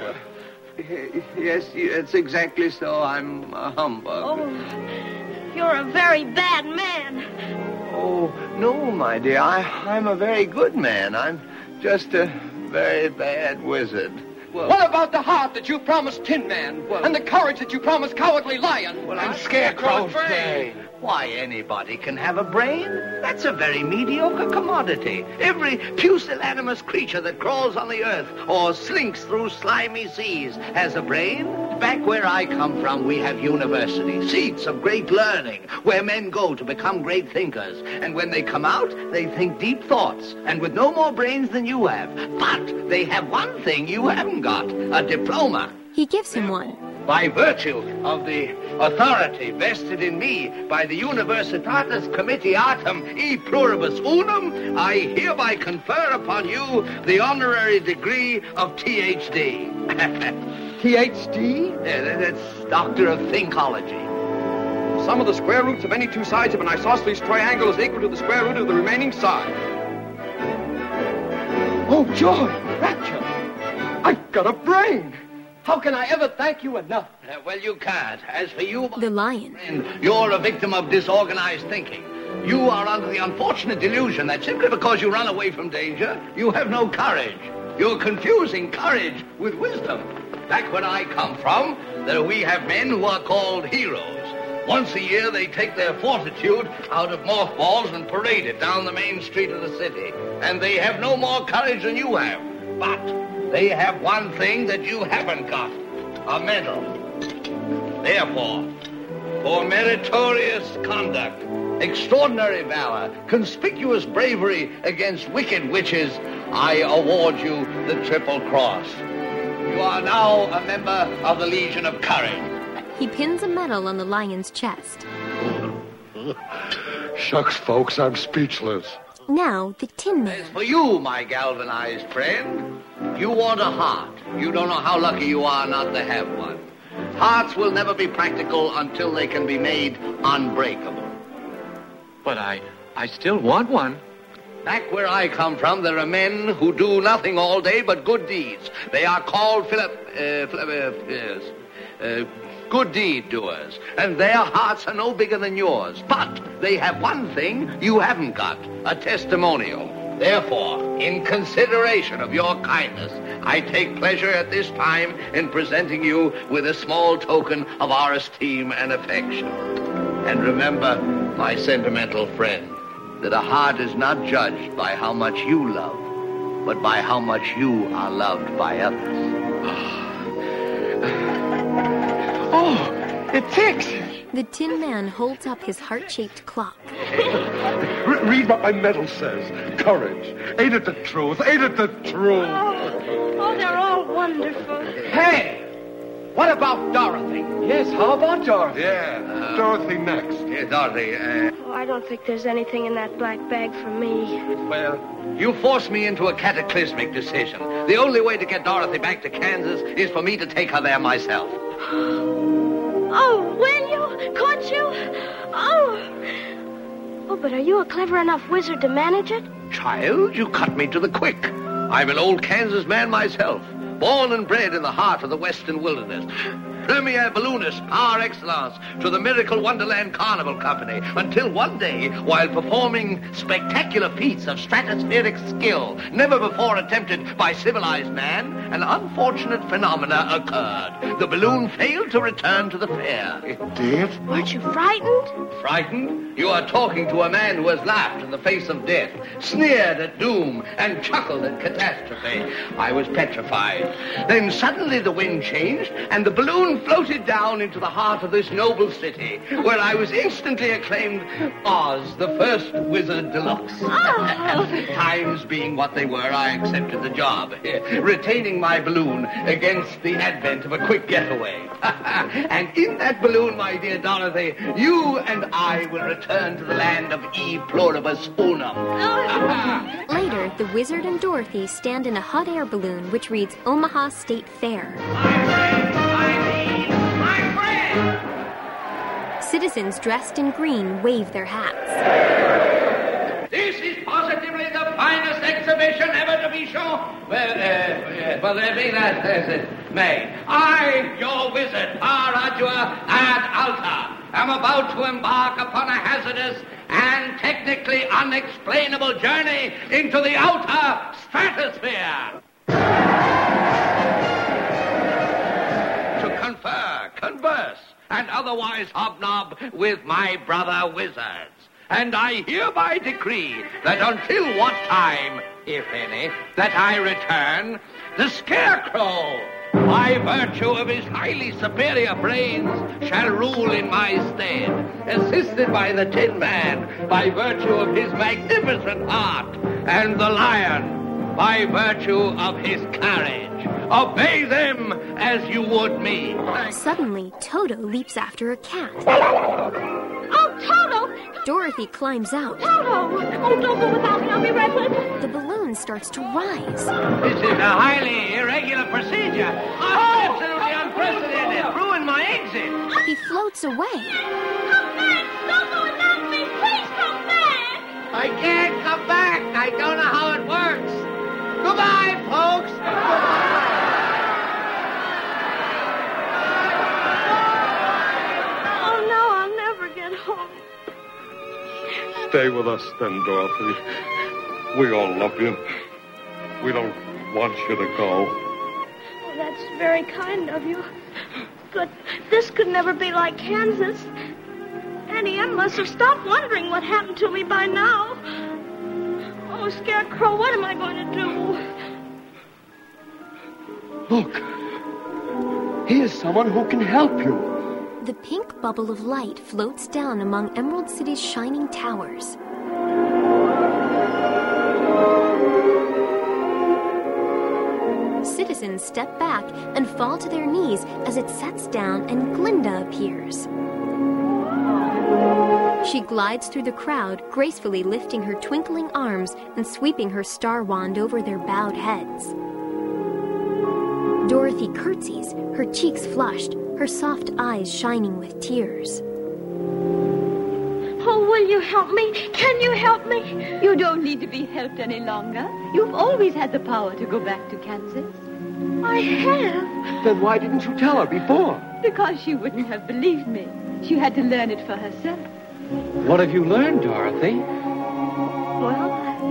Yes, it's exactly so. I'm a humbug. Oh, you're a very bad man. Oh, no, my dear. I'm a very good man. I'm just a very bad wizard. What about the heart that you promised Tin Man? And the courage that you promised Cowardly Lion? And Scarecrow's brain. Why, anybody can have a brain. That's a very mediocre commodity. Every pusillanimous creature that crawls on the earth or slinks through slimy seas has a brain. Back where I come from, we have universities, seats of great learning, where men go to become great thinkers. And when they come out, they think deep thoughts, and with no more brains than you have. But they have one thing you haven't got, a diploma. He gives him one. By virtue of the authority vested in me by the Universitatis Comitiatum e Pluribus Unum, I hereby confer upon you the honorary degree of Ph.D. Ph.D.? Yeah, that's Doctor of Thinkology. Sum of the square roots of any two sides of an isosceles triangle is equal to the square root of the remaining side. Oh, joy! Rapture! I've got a brain! How can I ever thank you enough? Well, you can't. As for you, the lion, you're a victim of disorganized thinking. You are under the unfortunate delusion that simply because you run away from danger, you have no courage. You're confusing courage with wisdom. Back where I come from, we have men who are called heroes. Once a year, they take their fortitude out of mothballs and parade it down the main street of the city. And they have no more courage than you have. But they have one thing that you haven't got, a medal. Therefore, for meritorious conduct, extraordinary valor, conspicuous bravery against wicked witches, I award you the Triple Cross. You are now a member of the Legion of Courage. He pins a medal on the lion's chest. Shucks, folks, I'm speechless. Now, the Tin Man. As for you, my galvanized friend, you want a heart. You don't know how lucky you are not to have one. Hearts will never be practical until they can be made unbreakable. But I still want one. Back where I come from, there are men who do nothing all day but good deeds. They are called good deed doers, and their hearts are no bigger than yours. But they have one thing you haven't got, a testimonial. Therefore, in consideration of your kindness, I take pleasure at this time in presenting you with a small token of our esteem and affection. And remember, my sentimental friend, that a heart is not judged by how much you love, but by how much you are loved by others. Oh, it ticks. The Tin Man holds up his heart-shaped clock. Read what my medal says. Courage. Ain't it the truth? Ain't it the truth? Oh, they're all wonderful. Hey! What about Dorothy? Yes, how about Dorothy? Yeah, Dorothy next. Yeah, Dorothy, Oh, I don't think there's anything in that black bag for me. Well, you forced me into a cataclysmic decision. The only way to get Dorothy back to Kansas is for me to take her there myself. Oh, will you? Could you? Oh, but are you a clever enough wizard to manage it? Child, you cut me to the quick. I'm an old Kansas man myself, born and bred in the heart of the western wilderness. Premier balloonist par excellence to the Miracle Wonderland Carnival Company, until one day, while performing spectacular feats of stratospheric skill never before attempted by civilized man, an unfortunate phenomena occurred. The balloon failed to return to the fair. It did? Weren't you frightened? Frightened? You are talking to a man who has laughed in the face of death, sneered at doom, and chuckled at catastrophe. I was petrified. Then suddenly the wind changed, and the balloon floated down into the heart of this noble city, where I was instantly acclaimed Oz, the first wizard deluxe. Oh. Times being what they were, I accepted the job, retaining my balloon against the advent of a quick getaway. And in that balloon, my dear Dorothy, you and I will return to the land of E Pluribus Unum. Later, the wizard and Dorothy stand in a hot air balloon which reads Omaha State Fair. Citizens dressed in green wave their hats. This is positively the finest exhibition ever to be shown. Well, be that as it may. I, your wizard, par ardua ad alta, am about to embark upon a hazardous and technically unexplainable journey into the outer stratosphere. To confer, converse, and otherwise hobnob with my brother wizards. And I hereby decree that until what time, if any, that I return, the Scarecrow, by virtue of his highly superior brains, shall rule in my stead, assisted by the Tin Man, by virtue of his magnificent heart, and the Lion, by virtue of his courage. Obey them as you would me. Suddenly, Toto leaps after a cat. Oh, Toto! Dorothy climbs out. Toto! Oh, don't go without me. I'll be right with you. The balloon starts to rise. This is a highly irregular procedure. Absolutely unprecedented. Ruin my exit. He floats away. Come back! Don't go without me! Please come back! I can't come back. I don't know how it works. Goodbye, folks. Oh, no, I'll never get home. Stay with us then, Dorothy. We all love you. We don't want you to go. Oh, that's very kind of you. But this could never be like Kansas. Auntie Em must have stopped wondering what happened to me by now. Oh, Scarecrow, what am I going to do? Look, here's someone who can help you. The pink bubble of light floats down among Emerald City's shining towers. Citizens step back and fall to their knees as it sets down and Glinda appears. She glides through the crowd, gracefully lifting her twinkling arms and sweeping her star wand over their bowed heads. Dorothy curtsies, her cheeks flushed, her soft eyes shining with tears. Oh, will you help me? Can you help me? You don't need to be helped any longer. You've always had the power to go back to Kansas. I have. Then why didn't you tell her before? Because she wouldn't have believed me. She had to learn it for herself. What have you learned, Dorothy? Well,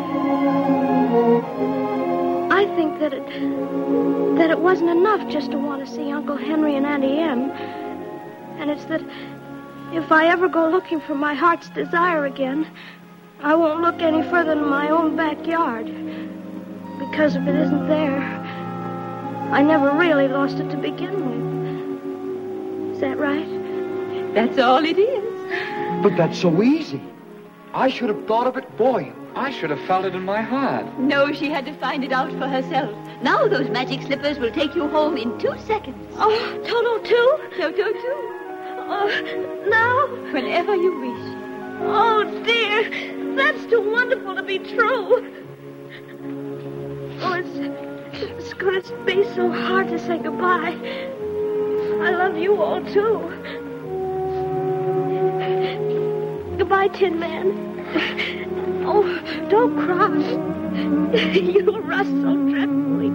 I think that it wasn't enough just to want to see Uncle Henry and Auntie Em. And it's that if I ever go looking for my heart's desire again, I won't look any further than my own backyard. Because if it isn't there, I never really lost it to begin with. Is that right? That's all it is. But that's so easy. I should have thought of it for you. I should have felt it in my heart. No, she had to find it out for herself. Now those magic slippers will take you home in 2 seconds. Oh, Toto too? Toto too. Oh, now? Whenever you wish. Oh, dear. That's too wonderful to be true. Oh, it's going to be so hard to say goodbye. I love you all, too. Goodbye, Tin Man. Oh, don't cry. You'll rust so dreadfully.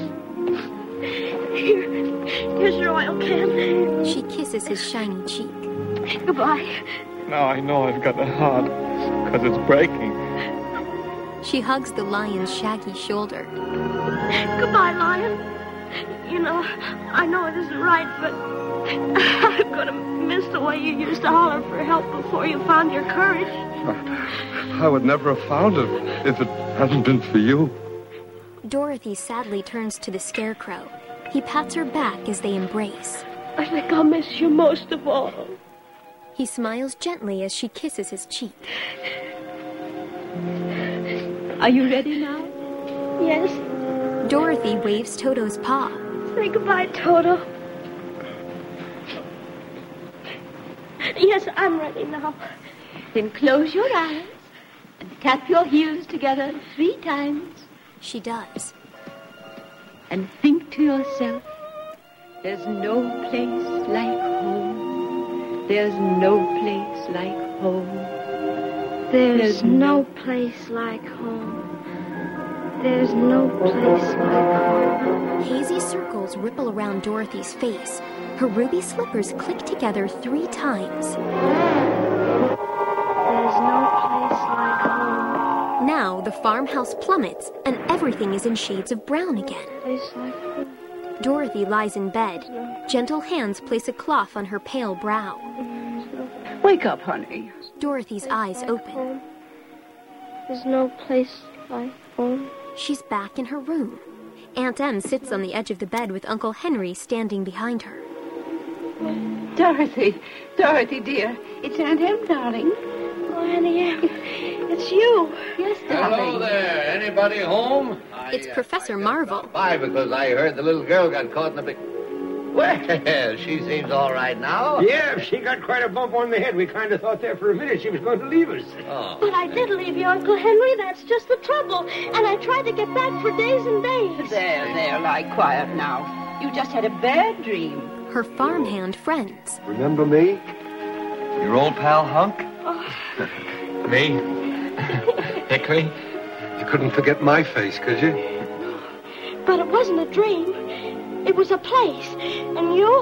Here's your oil can. She kisses his shiny cheek. Goodbye. Now I know I've got a heart, because it's breaking. She hugs the lion's shaggy shoulder. Goodbye, Lion. You know, I know it isn't right, but I'm going to miss the way you used to holler for help before you found your courage. I would never have found it if it hadn't been for you. Dorothy sadly turns to the Scarecrow. He pats her back as they embrace. I think I'll miss you most of all. He smiles gently as she kisses his cheek. Are you ready now? Yes. Dorothy waves Toto's paw. Say goodbye, Toto. Yes, I'm ready now. Then close your eyes and tap your heels together 3 times. She does. And think to yourself, there's no place like home. There's no place like home. There's no place like home. There's no place like home. Hazy circles ripple around Dorothy's face. Her ruby slippers click together 3 times. There's no place like home. Now the farmhouse plummets, and everything is in shades of brown again. Dorothy lies in bed. Gentle hands place a cloth on her pale brow. Wake up, honey. Dorothy's eyes open. There's no place like home. She's back in her room. Aunt Em sits on the edge of the bed with Uncle Henry standing behind her. Dorothy, dear. It's Aunt Em, darling. Oh, Auntie Em, it's you. Yes, darling. Hello there. Anybody home? It's Professor Marvel. Why, because I heard the little girl got caught in a big... Well, she seems all right now. Yeah, she got quite a bump on the head. We kind of thought there for a minute she was going to leave us. Oh. But I did leave you, Uncle Henry. That's just the trouble. And I tried to get back for days and days. There, lie quiet now. You just had a bad dream. Her farmhand friends. Remember me? Your old pal, Hunk? Oh. Me? Hickory? You couldn't forget my face, could you? But it wasn't a dream. It was a place. And you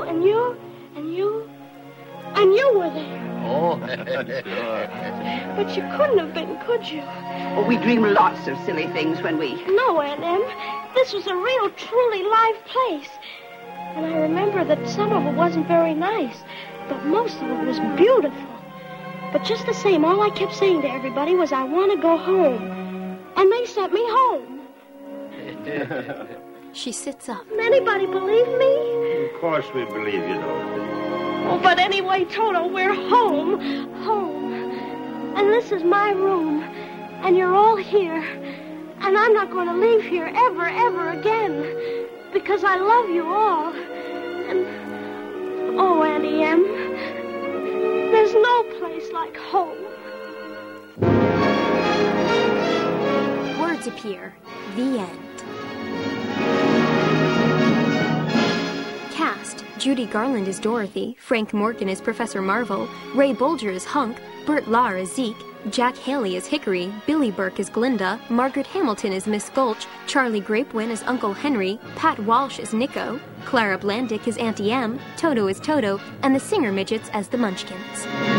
were there. Oh, But you couldn't have been, could you? Oh, we dream lots of silly things when we... No, Aunt Em. This was a real, truly live place. And I remember that some of it wasn't very nice, but most of it was beautiful. But just the same, all I kept saying to everybody was, I want to go home. And they sent me home. She sits up. Anybody believe me? Of course we believe you, Dorothy. Oh, but anyway, Toto, we're home. Home. And this is my room. And you're all here. And I'm not going to leave here ever, ever again. Because I love you all. And, oh, Auntie Em, there's no place like home. Words appear. The end. Cast: Judy Garland as Dorothy, Frank Morgan as Professor Marvel, Ray Bolger as Hunk, Bert Lahr as Zeke, Jack Haley as Hickory, Billy Burke as Glinda, Margaret Hamilton as Miss Gulch, Charlie Grapewin as Uncle Henry, Pat Walsh as Nico, Clara Blandick as Auntie Em, Toto as Toto, and the Singer Midgets as the Munchkins.